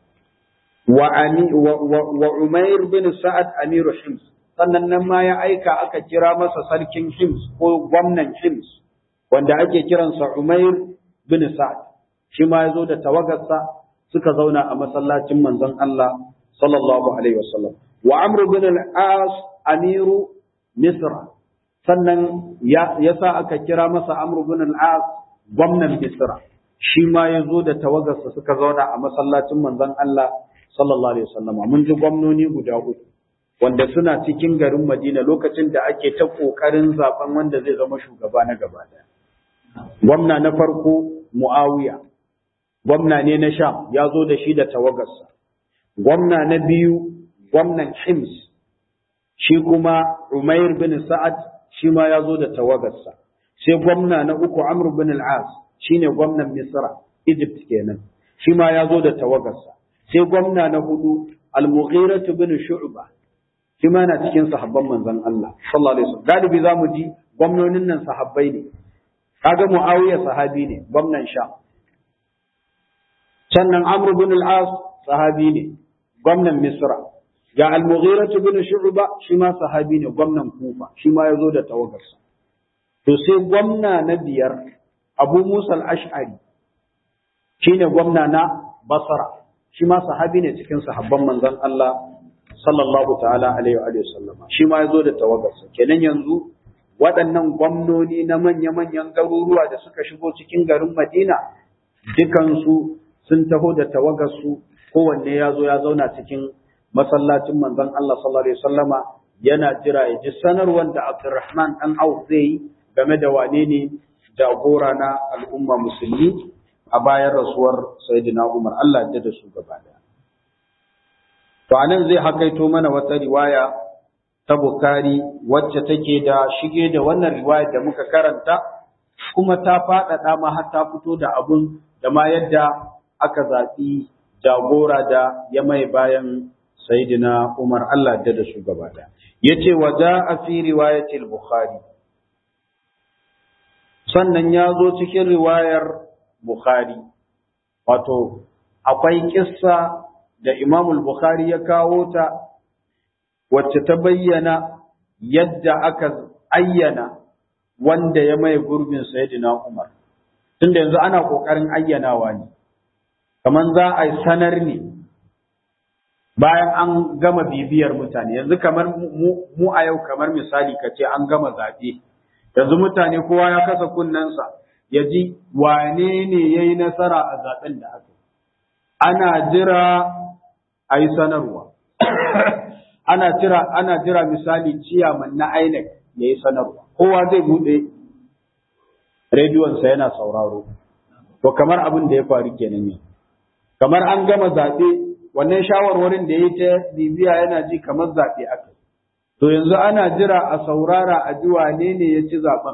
wa Umair bin Sa'ad Amiru Hims, sannan nan ma ya aika aka kira masa sarkin Hims ko gwamnan Hims, wanda ake kiransa Umair bin Sa'ad. Shi ma ya zo da tawagarsa suka zauna a masallacin manzon Allah sallallahu alaihi wasallam. Wa Amr bin al-As Amiru Misra, sannan ya sa aka kira masa Amr bin al-As gwamnan Misra. Shi ma ya zo da tawagarsa suka zauna a masallacin manzon Allah sallallahu alaihi wasallam. Mun ji gwamnoni guda uku wanda suna cikin garin Madina lokacin da ake ta kokarin zaben wanda zai zama shugaba na gaba daya. Gwamna na farko Muawiya, gwamna ne na Sham, ya zo da shi da tawagarsa. Gwamna na biyu gwamnan Hims, shi kuma Umair bin Sa'ad, shi ma ya zo da tawagarsa. Sai gwamna na uku Amr bin al-As, shine gwamnan Misra, Egypt kenan, shi ma ya zo da tawagarsa. Sai gwamna na hudu Al-Mughira bin Shu'ba, shi ma na cikin sahabban manzon Allah sallallahu alaihi wasallam. Galibi zamu ji gwamnonin nan sahabbai ne. Kaga Muawiya sahabi ne, gwamnan Sham. Sannan Amr bin al-As sahabi ne, gwamnan Misra. Ga Al-Mughira bin Shu'ba, shi ma sahabi ne, gwamnan Kufa, shi ma ya zo da tawagarsa. To sai gwamna na biyar Abu Musa al-Ash'ari, shine gwamna na Basra, shi ma sahabi ne cikin sahabban manzon Allah sallallahu ta'ala alaihi wa sallama, shi ma ya zo da tawagarsa. Kenan yanzu waɗannan gwamnoni na manya-manyan garuruwa da suka shigo cikin garin Madina, dukansu sun taho da tawagarsu, kowanne ya zo ya zauna cikin masallacin manzon Allah sallallahu alaihi wa sallama, yana jira ya ji sanarwar da Abdurrahman dan Auf zai yi game da wane ne jagora na al'umma musulmi a bayan rasuwar Sayyidina Umar. Allah ya da su gaba daya. To anan zai hakaito mana wata riwaya ta Bukhari wacce take da shige da wannan riwaya da muka karanta, kuma ta faɗaɗa ma har ta fito da abun da ma yadda aka zaɓi jagora da ya mai bayan Sayyidina Umar. Allah ya da su gaba daya. Yace wa ja'a fi riwayatil Bukhari, sannan ya zo cikin riwayar Bukhari, wato akwai kissa da Imam Bukhari ya kawo ta wacce ta bayyana yadda aka ayyana wanda ya mai gurbin Sayyidina Umar. Tunda yanzu ana kokarin ayyanawa ne, kaman za a sanar ne bayan an gama bibiyar mutane. Yanzu kamar mu a yau, kamar misali kace an gama zaɓe, yanzu mutane kowa ya kasa kunnensa ya ji wane ne ya yi nasara a zaɓen da aka yi. Ana jira a yi sanarwa. Ana jira misali ciyaman na INEC ya yi sanarwa. Kowa zai buɗe rediyonsa yana sauraro. To kamar abin da ya faru kenan ne. Kamar an gama zaɓe, wannan shawarwarin da ya ta bibiya yana ji kamar zaɓe aka. To yanzu ana jira a saurara a ji wane ne ya ci zaɓen.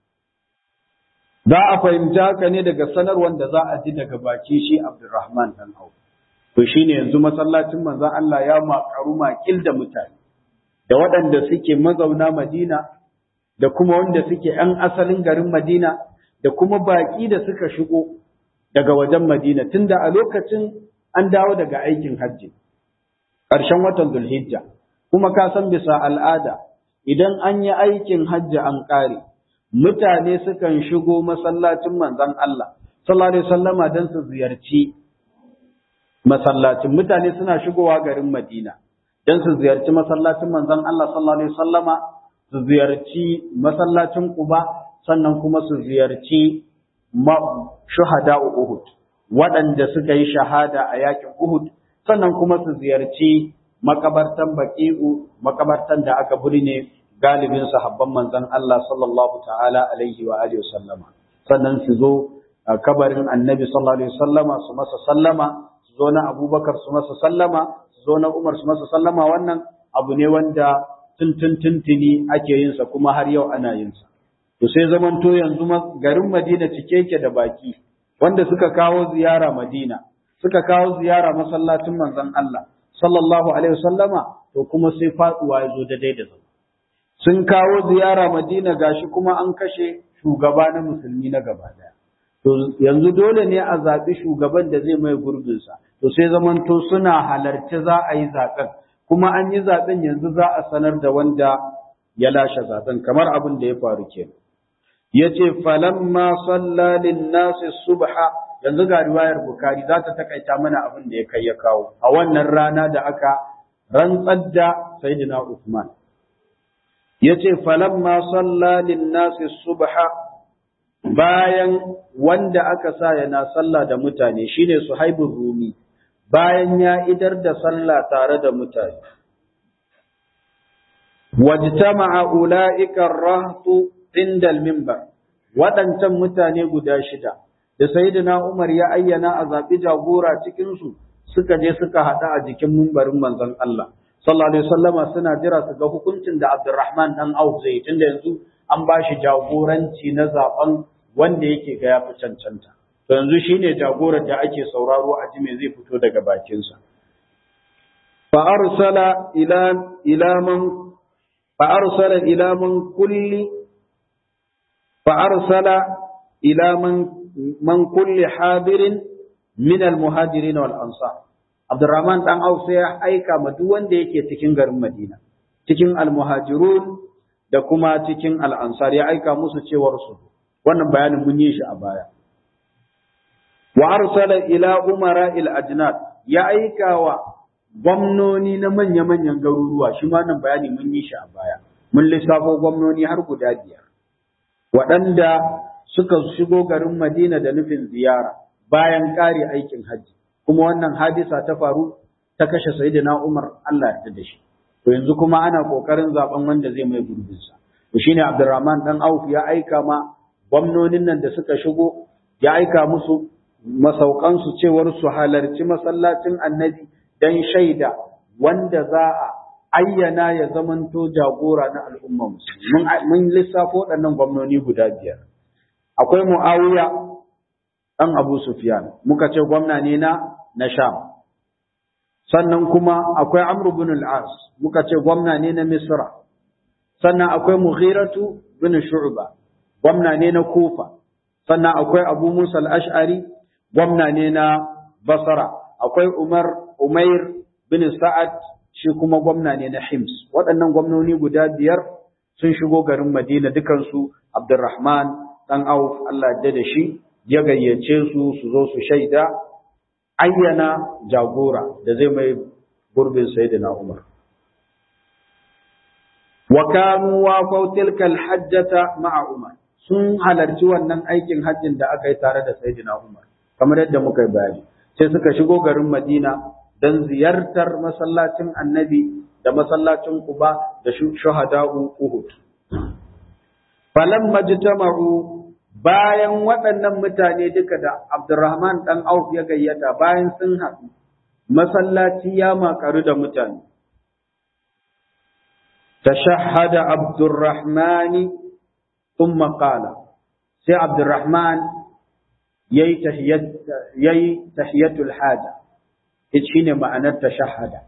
Za a fahimci haka ne daga sanarwar da za a ji daga baki shi Abdurrahman dan Auf. To shine yanzu masallacin manzon Allah ya makaru makil da mutane, da waɗanda suke mazauna Madina, da kuma wanda suke ‘yan asalin garin Madina, da kuma baƙi da suka shigo daga wajen Madina, tunda a lokacin an dawo daga aikin hajji, ƙarshen watan Zulhijja. Kuma ka san bisa al'ada, idan an yi aikin hajji an ƙare, mutane sukan shigo masallacin manzon Allah, sallallahu alaihi wasallama, don su ziyarci masallacin. Mutane suna shigowa garin Madina don su ziyarci masallacin manzon Allah, sallallahu alaihi wasallama, su ziyarci masallacin Quba, sannan kuma su ziyarci shuhada'u Uhud, waɗanda suka yi shahada a yakin Uhud, sannan kuma su ziyarci makabartan Baqi'u, makabartan da aka birne galibin sahabban manzon Allah sallallahu ta'ala alaihi wa alihi wasallama. Sannan su zo kabarin Annabi sallallahu alaihi wasallama su masa sallama, su zo na Abubakar su masa sallama, su zo na Umar su masa sallama. Wannan abu ne wanda tuntuni ake yin sa, kuma har yau ana yin sa. To sai zamanto yanzu garin Madina cike yake da baki wanda suka kawo ziyara Madina, suka kawo ziyara masallacin manzon Allah sallallahu alaihi wasallama. To kuma sai faduwa ya zo daidai da zama. Sun kawo ziyara Madina, gashi kuma an kashe shugaba na musulmi na gaba daya. To yanzu dole ne a zaɓi shugaban da zai mai gurbinsa. To sai zamanto suna halarci za a yi zaɓen, kuma an yi zaɓen yanzu za a sanar da wanda ya lashe zaɓen, kamar abin da ya faru kenan. Yace falamma salla lin-nasi subha, yanzu ga riwayar Bukhari za ta takaita mana abin da ya kai ya kawo a wannan rana da aka rantsar da Sayyidina Uthman. Yace falamma salla lin-nasi subha, bayan wanda aka sa yana sallah da mutane shine Suhaibur Rumi, bayan ya idar da sallah tare da mutane, wajtama'a ulaika ar-rahtu inda al-minbar, waɗancan mutane guda shida da Sayyidina Umar ya ayyana a zaɓi jagora cikin su, suka je suka haɗa a jikin mimbarin manzon Allah sallallahu alaihi wasallama, suna jira su ga hukuncin da Abdurrahman dan Auf zai, tunda yanzu an ba shi jagoranci na zaben wanda yake ga yafi cancanta. To yanzu shine jagorar da ake sauraro a ji me zai fito daga bakinsa. Fa arsala ila man kulli hadirin min al-muhajirin wal ansar. Abdurrahman dan Auf sai ya aika ma duk wanda yake cikin garin Madina, cikin al-muhajirun da kuma cikin al-ansar, ya aika musu cewar su. Wannan bayanin mun yi shi a baya. Wa arsala ila umara al-ajnad, ya aika wa gwamnoni na manya-manyan garuruwa, shi ma nan bayani mun yi shi a baya. Mun lissafo gwamnoni har guda 5 waɗanda suka shigo garin Madina da nufin ziyara bayan ƙare aikin hajji, kuma wannan hadisa ta faru ta kashe Sayyidina Umar, Allah ya da shi. To yanzu kuma ana kokarin zaben wanda zai mai gurbinsa. To shine Abdurrahman dan Auf ya aika ma gwamnonin nan da suka shigo, ya aika musu masaukansu cewar su halarci masallacin Annabi dan shaida wanda za a ayyana ya zamanto jagora na al'umma musulmi. Mun lissafo waɗannan gwamnoni guda 5. Akwai Muawiya dan Abu Sufyan, muka ce gwamna ne na Sham. Sannan kuma akwai Amr ibn al-As, muka ce gwamna ne na Misra. Sannan akwai Mughiratu bin Shu'ba, gwamna ne na Kufa. Sannan akwai Abu Musa al-Ash'ari, gwamna ne na Basra. Akwai Umair bin Sa'ad, shi kuma gwamna ne na Hims. Waɗannan gwamnoni guda biyar sun shigo garin Madina dukansu. Abdurrahman ɗan Auf, Allah ya da shi, ya gayyace su su zo su shaida ayyana jagora da zai mai gurbin Sayyidina Umar. Wa kanu wafau tilka al-hajjata ma'a Umar. Sun halarci wannan aikin hajjin da aka yi tare da Sayyidina Umar, kamar yadda muka yi bayani. Sai suka shigo garin Madina don ziyartar masallacin Annabi da masallacin Quba da shuhada'u Uhud. Falamma jitama'u, bayan waɗannan mutane duka da Abdurrahman ɗan Auf ya gayyata, bayan sun haɗu, masallaci ya makaru da mutane. Tashahhada Abdurrahmani thumma qala, sai Abdurrahman yayi tahiyatul haja. Shine ma'anar tashahhada.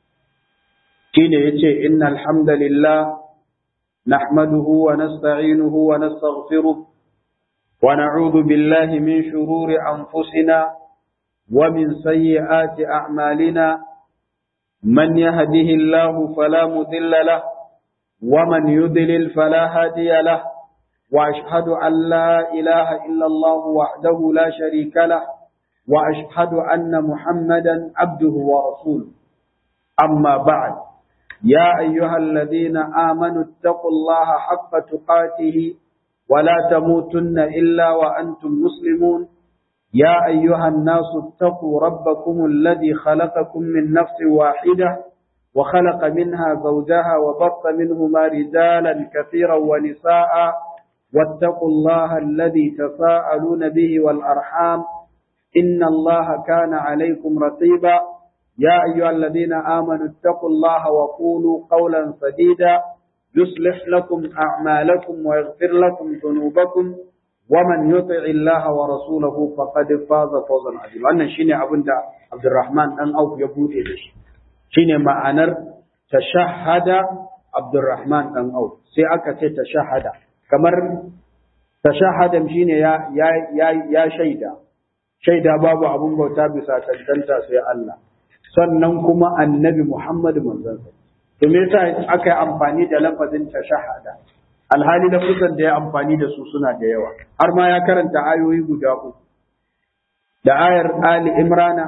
Shine yace innal hamdalillah nahmaduhu wa nasta'inuhu wa nastaghfiruh wa na'udhu billahi min shururi anfusina wa min sayyiati a'malina man yahdihillahu fala mudilla lahu wa man yudlil fala hadiya lahu wa ashhadu an la ilaha illa Allah wahdahu la sharika lahu wa ashhadu anna Muhammadan abduhu wa rasuluhu. Amma ba'd. يا أيها الذين آمنوا اتقوا الله حق تقاته ولا تموتن إلا وأنتم مسلمون. يا أيها الناس اتقوا ربكم الذي خلقكم من نفس واحدة وخلق منها زوجها وبث منهما رجالا كثيرا ونساء واتقوا الله الذي تساءلون به والأرحام إن الله كان عليكم رقيبا. يا أيها الذين آمنوا اتقوا الله وقولوا قولا سديدا يصلح لكم أعمالكم ويغفر لكم ذنوبكم ومن يطع الله ورسوله فقد فاز فوزا عظيما. wannan shine abin da Abdurrahman dan Auf ya bude da shi. Shine ma'anar tashahhada Abdurrahman dan Auf. Sai aka ce tashahhada. Kamar tashahhadam shine ya shaida. Shaida babu abun bauta bisa tantanta sai Allah. Sannan kuma Annabi Muhammad manzon sa. To me yasa aka yi amfani da lafazin tashahhada? Alhali lafazan da ya amfani da su suna da yawa. Har ma ya karanta ayoyi guda uku. Da ayar Ali Imrana,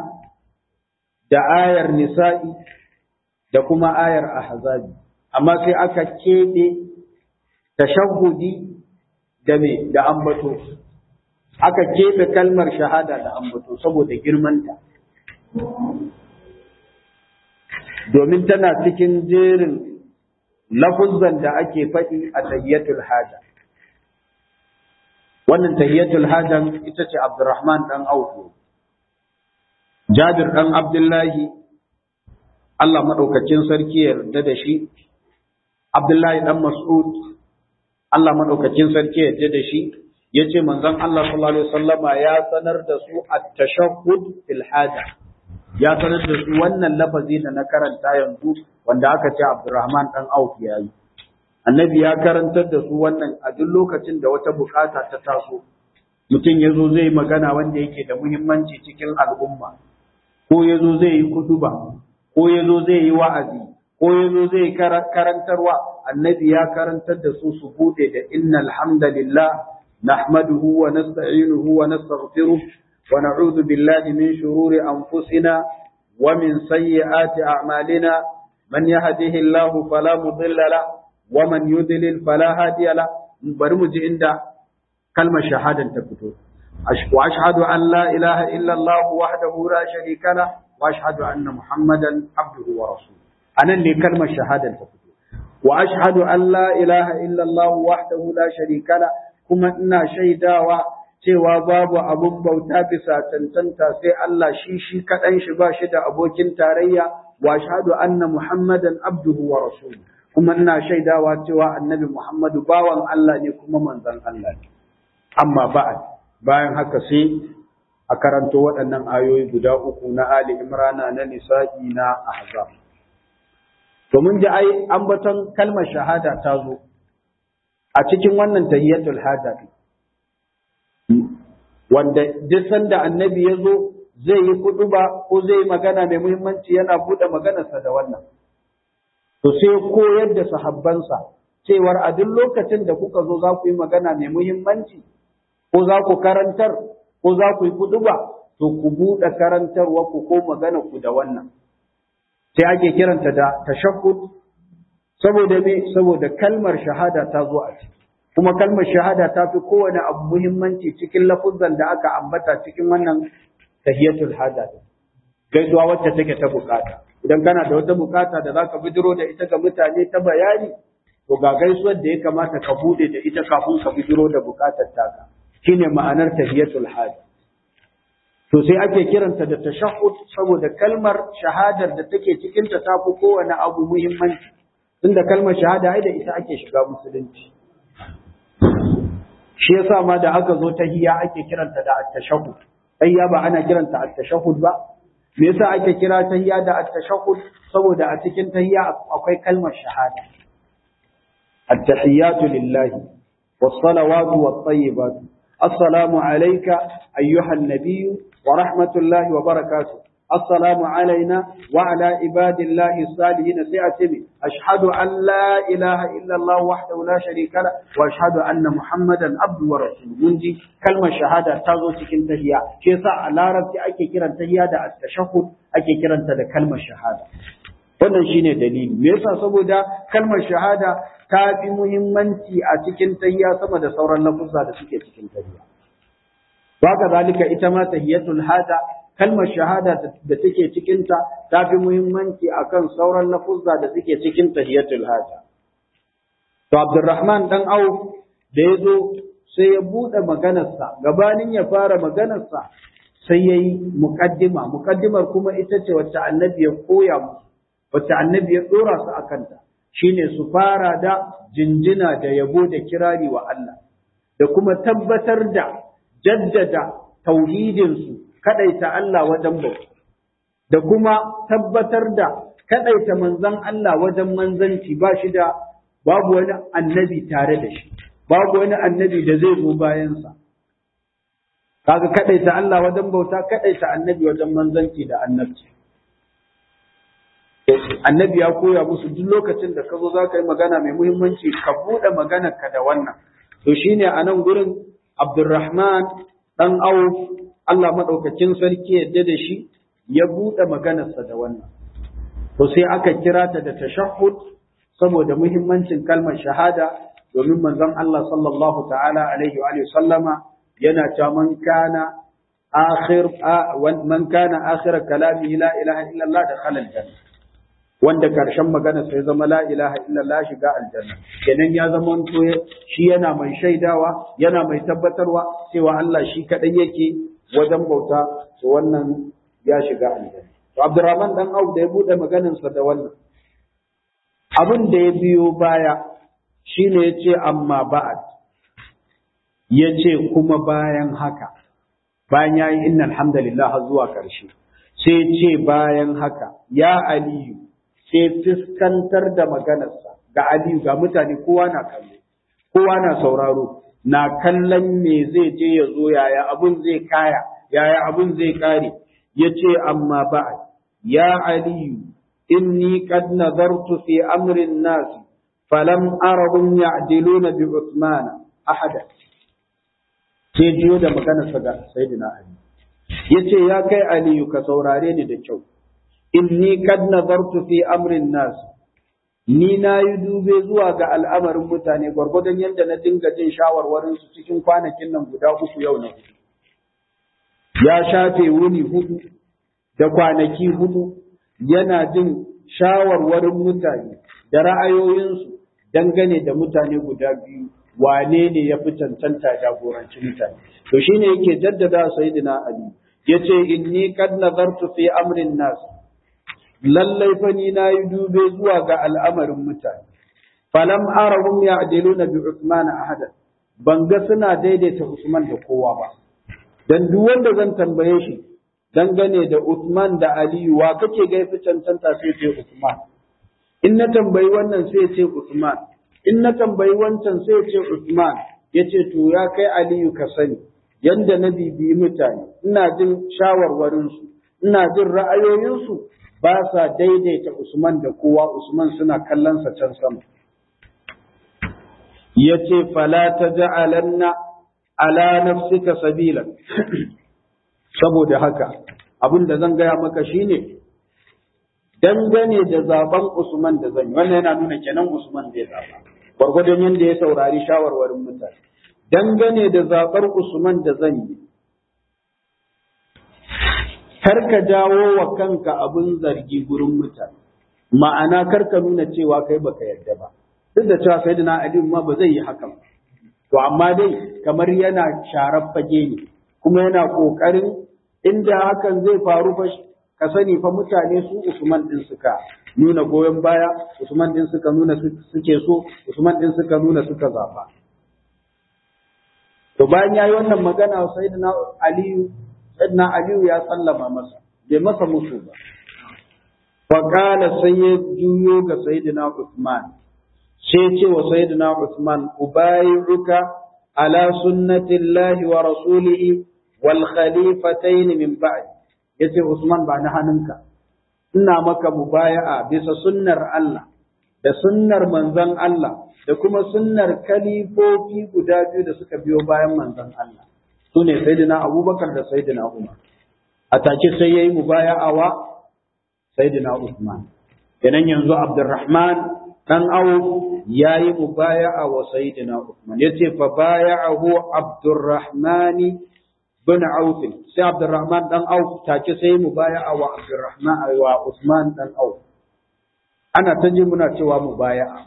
da ayar Nisa'i, da kuma ayar Ahzabi. Amma sai aka keɓe tashahhudi da me da ambato. Aka keɓe kalmar shahada da ambato saboda girmanta. Domin tana cikin jerin lafuzzan da ake faɗi a tahiyyatul haja. Wannan tahiyyatul hajan ita ce Abdurrahman ɗan Auf. Jabir ɗan Abdullahi, Allah maɗaukacin sarki ya yarda da shi. Abdullahi ɗan Mas'ud, Allah maɗaukacin sarki ya yarda da shi. Ya ce manzon Allah sallallahu alaihi wasallama ya sanar da su at-tashahhud fil haja. Ya sanar da su wannan lafazi da na karanta yanzu wanda aka ce Abdurrahman dan Auf ya yi. Annabi ya karantar da su wannan a duk lokacin da wata bukata ta taso. Mutum ya zo zai magana wanda yake da muhimmanci cikin al'umma, ko ya zo zai yi kutuba, ko ya zo zai yi wa'azi, ko ya zo zai yi karantarwa. Annabi ya karantar da su su bude da innal hamdalillah nahmaduhu wa nasta'inuhu wa nastaghfiruh ونعوذ بالله من شرور أنفسنا ومن سيئات أعمالنا من يهده الله فلا مضل له ومن يضلل فلا هادي له. برمج عند كلمة شهادة تكتب وأشهد أن لا إله إلا الله وحده لا شريك له وأشهد أن محمدا عبده ورسوله. أنا اللي كلمة شهادة تكتب وأشهد أن لا إله إلا الله وحده لا شريك له كما إن شيدا cewa babu abun bauta bisa tantanta sai Allah shi kaɗan shi ba shi da abokin tarayya wa shahadu anna Muhammadan abduhu wa rasuluhu. Kuma ina shaidawa cewa annabi Muhammadu bawan Allah ne kuma manzon Allah ne. Amma bayan haka sai a karanto waɗannan ayoyi guda uku na Ali Imrana, na Nisa'i, na Ahzab. To mun ji ai ambaton kalmar shahada ta zo. a cikin wannan tahiyatul haja wanda duk sanda annabi ya zo zai yi kuduba ko zai yi magana mai muhimmanci yana buɗe maganarsa da wannan. To sai koyar da sahabbansa cewar a duk lokacin da kuka zo za ku yi magana mai muhimmanci ko za ku karantar ko za ku yi kuduba to ku buɗe karantarwa ku ko magana ku da wannan. Sai ake kiranta da tashahhud saboda me? Saboda kalmar shahada ta zo a ciki. Kuma kalmar shahada ta fi kowane abu muhimmanci cikin lafuzan da aka ambata cikin wannan tahiyatul haja. Gaisuwa wacce take ta bukata. Idan kana da wata bukata da zaka bijiro da ita ga mutane ta bayani, to ga gaisuwar da ya kamata ka bude da ita kafin ka bijiro da bukatar taka. Shine ma'anar tahiyatul haja. To sai ake kiranta da tashahhud saboda kalmar shahadar da take cikin ta tafi kowane abu muhimmanci. Tunda kalmar shahada ai da ita ake shiga musulunci. Shi yasa ma da aka zo tahiyya ake kiranta da at-tashahhud. Tahiyya ba ana kiranta at-tashahhud ba. Me yasa ake kira tahiyya da at-tashahhud? Saboda a cikin tahiyya akwai kalmar shahada. At-tahiyyatu lillahi was-salawatu wat-tayyibatu. Assalamu alayka ayyuhan nabiyyu wa rahmatullahi wa barakatuh. Assalamu alaina wa ala ibadillahi salihin sai'atimi ashhadu an la ilaha illa Allah wahdahu la sharika la wa ashhadu anna Muhammadan abduhu wa rasuluhu. Mun ji kalmar shahada ta zo cikin tahiyya. Shi yasa a larabci ake kiran tahiyya da at-tashahhud, ake kiranta da kalmar shahada. Wannan shine dalili. Me yasa? Saboda kalmar shahada ta fi muhimmanci a cikin tahiyya sama da sauran lafuzza da suke cikin tahiyya. Haka zalika ita ma tahiyatul haja kalmar shahada da take cikinta ta fi muhimmanci akan sauran lafuzza da suke cikin tahiyatul haja. To Abdurrahman dan Auf da ya zo sai ya buɗe maganarsa, gabanin ya fara maganarsa sai ya yi muƙaddima. Muƙaddimar kuma ita ce wacce annabi ya koya musu, wacce annabi ya ɗora su a kanta, shine su fara da jinjina da yabo da kirari wa Allah, da kuma tabbatar da jaddada tauhidinsu, kaɗaita Allah wajen bauta, da kuma tabbatar da kaɗaita manzon Allah wajen manzanci. Babu wani annabi tare da shi, babu wani annabi da zai zo bayansa. Kaga kaɗaita Allah wajen bauta, kaɗaita annabi wajen manzanci da annabci. Annabi ya koya musu duk lokacin da ka zo za ka yi magana mai muhimmanci ka buɗe maganarka da wannan. To shine a nan gurin Abdurrahman ɗan Auf, Allah maɗaukacin sarki yadda da shi ya buɗe maganarsa da wannan. To sai aka kira ta da tashahhud saboda muhimmancin kalmar shahada, domin manzon Allah sallallahu ta'ala alaihi wa sallama yana cewa man kana akhir kalamihi la ilaha illa Allah dakhala aljanna. Wanda karshen magana sai zama la ilaha illa Allah shiga aljanna. Kenan ya zama shi yana mai shaidawa, yana mai tabbatarwa cewa Allah shi kadai yake wajen bauta, to wannan ya shiga aljanna. To Abdurrahman dan Auf da ya bude maganarsa da wannan, abin da ya biyo baya shine yace amma ba'ad, yace kuma bayan haka, bayan yayi innal hamdalillah zuwa karshe, sai yace bayan haka ya Aliyu, sai fiskantar da maganarsa ga Aliyu, ga mutane kowa na kallo, kowa na sauraro, na kallon me zai je ya zo, yaya abun zai kaya, yaya abun zai kare. Yace amma ba'ad ya Aliyu, inni qad nazartu fi amri an-nas falam arahum ya'diluna bi Uthman ahada. Sai jiyo da maganarsa ga Sayyidina Ali, yace ya kai Aliyu ka saurare ni da kyau. Inni qad nazartu fi amri an-nas, ni na yi dube zuwa ga al'amarin mutane gwargwadon yadda na dinga jin shawarwarinsu cikin kwanakin nan guda 3 yau na 4. Ya shafe wuni 4 da kwanaki 4 yana jin shawarwarin mutane da ra'ayoyinsu dangane da mutane guda biyu, wane ne ya fi cancanta jagoranci mutane. To shine yake jaddada Sayyidina Ali, yace inni qad nazartu fi amrin nas, lallai fa ni na yi dube zuwa ga al'amarin mutane. Falam arahum ya'diluna bi Uthman ahada, ban ga suna daidaita Usman da kowa ba. Dan duk wanda zan tambaye shi dangane da Uthman da Aliyu, wa kake ga yafi cancanta, sai ce Uthman. In na tambayi wannan sai ce Uthman, in na tambayi wancan sai ya ce Usman, ya ce to ya kai Aliyu ka sani yanda na bibiyi mutane ina jin shawarwarinsu ina jin ra'ayoyinsu ba sa daidaita Usman da kowa, Usman suna kallonsa can sama. Ya ce fala taj'alanna ala nafsika sabila saboda haka abin da zan gaya maka shine dangane da zaben Usman da zan yi, wannan yana nuna kenan Usman zai zaba gwargwadon yadda ya saurari shawarwarin mutane. Dangane da zabar Usman da zan yi, kar ka jawo wa kanka abin zargi gurin mutane, ma'ana kar ka nuna cewa kai baka yarda ba, duk da cewa sayyidina Ali ma ba zai yi hakan. To amma dai kamar yana sharar fage ne, kuma yana kokarin inda hakan zai faru fa ka sani fa mutane su Usman din suka nuna goyon baya, Usman din suka nuna suke so, Usman din suka nuna suka zaba. To bayan yayi wannan magana sayyidina Aliyu ya sallama masa, bai masa musu ba. Wa qala sai ya juyo ga sayyidina Usman, sai ce wa sayyidina Usman, ubayyuka ala sunnatillahi wa rasulihi wal khalifatayn min ba'd. Yace Usman ba na hannunka, ina maka mubaya'a bisa sunnar Allah da sunnar manzon Allah da kuma sunnar kalifofi guda biyu da suka biyo bayan manzon Allah, su ne sayyidina Abubakar da sayyidina Umar. A take sai yayi mubaya'a wa sayyidina Usman. Kenan yanzu Abdurrahman dan Auf yayi mubaya'a wa sayyidina Usman. Yace fa baya'ahu Abdurrahman bin Auf. Sai Abdurrahman dan Auf take sai mubaya'a wa Abdurrahman wa Usman dan Auf. Ana ta ji muna cewa mubaya'a.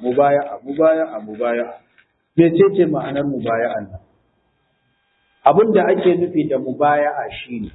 Mecece ma'anar mubaya'an nan? Abin da ake nufi da mubaya'a shine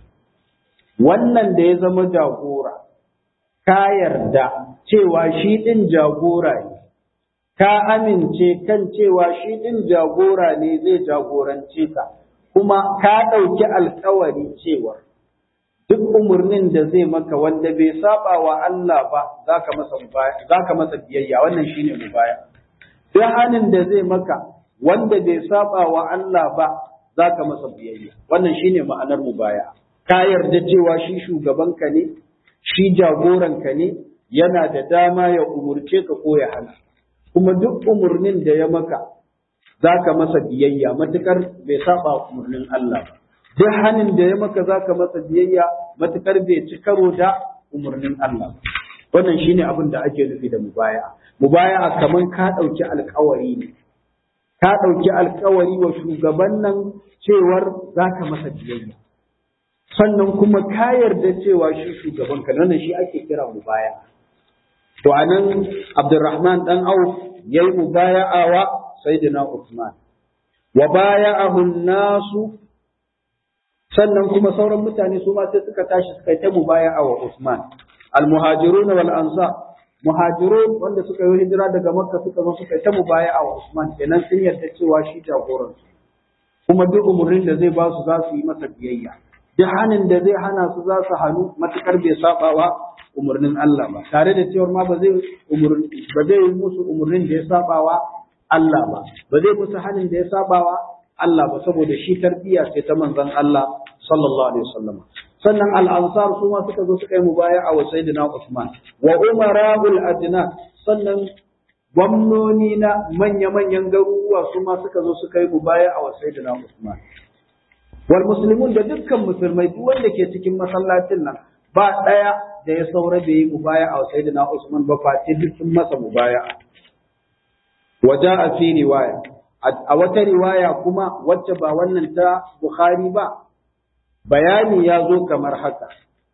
wannan da ya zama jagora, ka yarda cewa shi din jagora ne, ka amince kan cewa shi din jagora ne zai jagorance ka, kuma ka ɗauki alkawari cewa duk umarnin da zai maka wanda bai saba wa Allah ba zaka masa biyayya, wannan shine mubaya. Duk hanin da zai maka wanda bai saba wa Allah ba zaka masa biyayya, wannan shine ma'anar mubaya. Ka yarda cewa shi shugabanka ne, shi jagoranka ne, yana da dama ya umurce ka ko ya hana, kuma duk umarnin da ya maka zaka masa biyayya matukar bai saba umarnin Allah ba. Duk hanin da ya maka za ka masa biyayya matuƙar bai ci karo da umarnin Allah. Wannan shine abin da ake nufi da mubaya'a. Mubaya'a kaman ka ɗauki alƙawari ne. Ka ɗauki alƙawari wa shugaban nan cewar za ka masa biyayya. Sannan kuma ka yarda cewa shi shugaban ka, wannan shi ake kira mubaya'a. To anan Abdurrahman dan Auf yayi mubaya'a wa Sayyidina Uthman. Wa baya'ahu an-nasu, sannan kuma sauran mutane su ma sai suka tashi suka yi ta mubaya'a wa Usman. Al-muhajirun wal ansar, muhajirun wanda suka yi hijira daga Makka suka zo suka yi ta mubaya'a wa Usman, kenan sun yarda cewa shi jagoran su, kuma duk umurnin da zai ba su za su yi masa biyayya, duk hanin da zai hana su za su hannu matukar bai saba wa umurnin Allah ba, tare da cewa ma ba zai yi musu umurnin da ya saba wa Allah ba zai musu hanin da ya saba wa Allah ba, saboda shi tarbiyya ce ta manzon Allah sallallahu alaihi wasallam. Sannan al-ansar su ma suka zo suka yi mubaya'a wa sayyidina Usman wa umara'ul adna, sannan gwamnoni na manya-manyan garuruwa su ma suka zo suka yi mubaya'a wa sayyidina Usman. Wal muslimun, da dukkan musulmai duk wanda ke cikin masallacin nan ba daya da ya saura da yi mubaya'a wa sayyidina Usman ba, face duk sun masa mubaya'a. Waja'a fi riwaya, a wata riwaya kuma wacce ba wannan ta Bukhari ba, bayani ya zo kamar haka: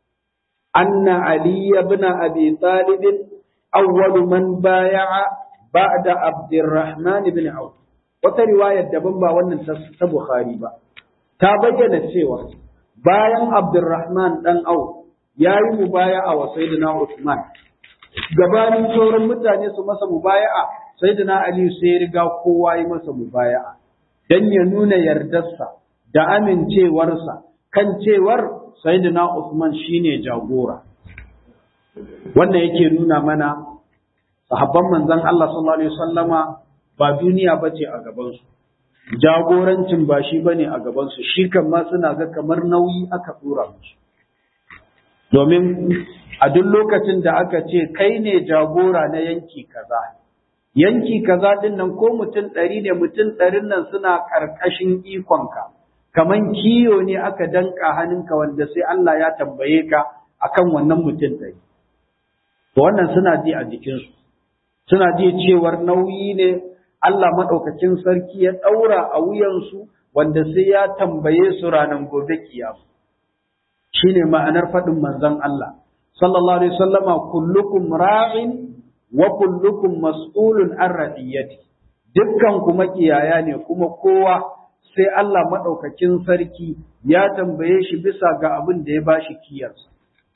anna Ali ibn Abi Talib awwalu man baya'a ba'da Abdurrahman ibn Auf. Wata riwayar daban ba wannan ta Bukhari ba, ta bayyana cewa bayan Abdurrahman dan Auf yayi mubaya'a wa Sayyidina Uthman, gabanin sauran mutane su masa mubaya'a, Sayyidina Ali sai ya riga kowa yi masa mubaya'a dan ya nuna yardarsa da amincewarsa kan cewar Sayyidina Uthman shine jagora. Wannan yake nuna mana sahabban manzon Allah sallallahu alaihi wasallama ba duniya ba ce a gabansu, jagorancin ba shi ba ne a gabansu, shi kan ma suna ga kamar nauyi aka ɗora musu. Domin a duk lokacin da aka ce kai ne jagora na yanki kaza, yanki kaza ɗin nan ko mutum 100 ne, mutum 100 nan suna ƙarƙashin ikonka, kamar kiyo ne aka danka hannunka wanda sai Allah ya tambaye ka akan wannan mutum 100. To wannan suna ji a jikinsu, suna ji cewar nauyi ne Allah maɗaukacin sarki ya ɗaura a wuyansu wanda sai ya tambaye su ranar gobe kiyama. Shi ne ma'anar faɗin manzon Allah, sallallahu Alaihi wasallama, kullukum ra'in wa kullukum mas'ulun an ra'iyyati. Dukkan kuma kiyaya ne kuma kowa sai Allah maɗaukacin sarki ya tambaye shi bisa ga abin da ya bashi kiyarsa.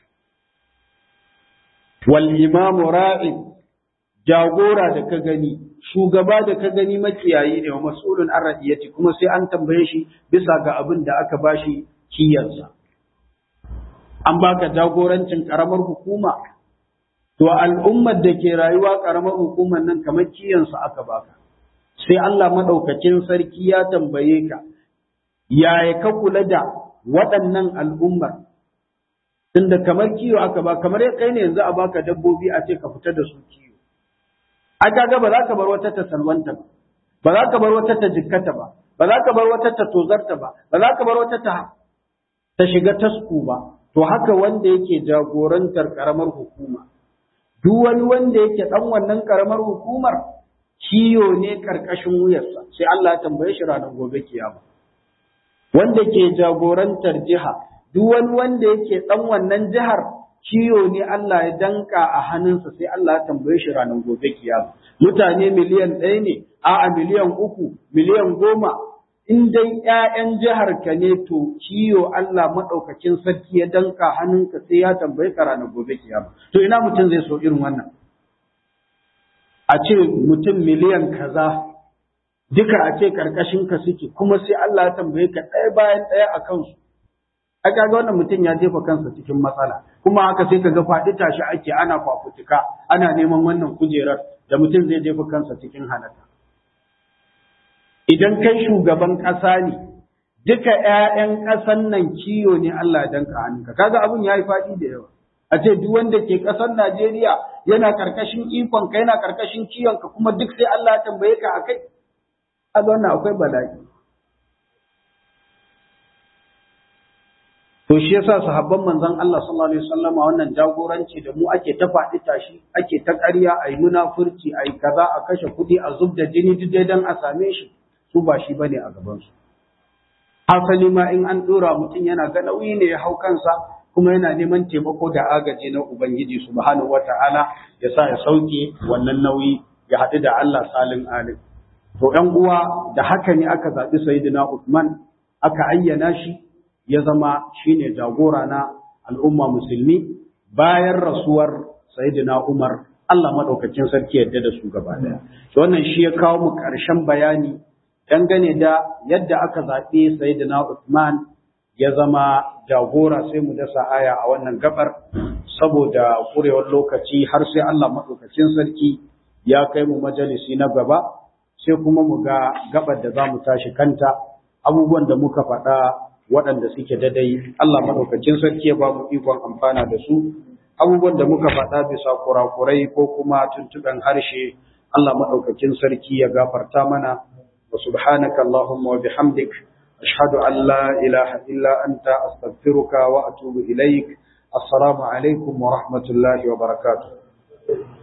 Wal imamu ra'in, jagora da ka gani, shugaba da ka gani makiyayi ne wa mas'ulun an ra'iyati, kuma sai an tambaye shi bisa ga abin da aka bashi kiyarsa. An baka jagorancin karamar hukuma, to al'ummar da ke rayuwa karamar hukumar nan kamar kiyansa aka baka. Sai Allah madaukakin sarki ya tambaye ka, yaya ka kula da waɗannan al'ummar? Tunda kamar kiyo aka ba, kamar kai ne yanzu a baka dabbobi a ce ka fita da su kiyo. A kaga ba za ka bar wata ta salwanta ba, ba za ka bar wata ta jikkata ba, ba za ka bar wata ta tozarta ba, ba za ka bar wata ta shiga tasku ba. To haka wanda yake jagorantar karamar hukuma, duk wani wanda yake dan wannan karamar hukumar kiyo ne karkashin wuyarsa, sai Allah ya tambaye shi ranar gobe kiyama. Wanda ke jagorantar jiha, duk wani wanda yake dan wannan jihar ciyo ne Allah ya danka a hannunsa, sai Allah ya tambaye shi ranar gobe kiyama. Mutane miliyan 1 ne, a'a miliyan 3, miliyan 10, in dai ƴaƴan jihar ka ne, to ciyo Allah madaukakin sarki ya danka hannunka sai ya tambaye ka ranar gobe kiyama. To ina mutum zai so irin wannan? A ce mutum miliyan kaza duka a ce karkashin ka suke, kuma sai Allah ya tambaye ka ɗaya bayan ɗaya a kansu. A kaga wannan mutum ya jefa kansa cikin matsala, kuma haka sai kaga faɗi tashi ake, ana fafutuka, ana neman wannan kujerar da mutum zai jefa kansa cikin halaka. Idan kai shugaban ƙasa ne, duka ƴaƴan ƙasan nan kiyo ne Allah ya danka hannunka, kaga abun yayi faɗi da yawa. A ce duk wanda ke ƙasar Najeriya yana karkashin ikon ka, yana karkashin kiyon ka, kuma duk sai Allah ya tambaye ka akai. Kaga wannan akwai bala'i. To shi yasa sahabban manzon Allah sallallahu alaihi wasallam wannan jagoranci da mu ake ta faɗi tashi, ake ta ƙarya, ayi munafurci, ayi kaza, a kashe kuɗi, a zubda jini duk dai dan a same shi, su ba shi bane a gaban su. Asali ma in an dora mutum yana ga nauyi ne ya hau kansa, kuma yana neman taimako da agaji na Ubangiji subhanahu wata'ala ya sa ya sauke wannan nauyi ya haɗu da Allah salin alim. To ɗan uwa, da haka ne aka zaɓi Sayyidina Uthman, aka ayyana shi ya zama shine jagora na al'umma musulmi bayan rasuwar Sayyidina Umar, Allah madaukakin sarki yadda da su gaba daya. To wannan shi ya kawo mu ƙarshen bayani dangane da yadda aka zaɓi Sayyidina Uthman ya zama jagora. Sai mu dasa aya a wannan gabar saboda kurewar lokaci, har sai Allah madaukakin sarki ya kai mu majalisi na gaba, sai kuma mu ga gabar da za mu tashi kanta. Abubuwan da muka faɗa waɗanda suke dadai, Allah maɗaukakin sarki ya ba mu ikon amfana da su. Abubuwan da muka faɗa bisa kurakurai ko kuma tuntuɓen harshe, Allah maɗaukakin sarki ya gafarta mana. Wa subhanaka Allahumma wa bihamdik, ashhadu an la ilaha illa anta, astaghfiruka wa atubu ilaik. Assalamu alaikum wa rahmatullahi wa barakatuh.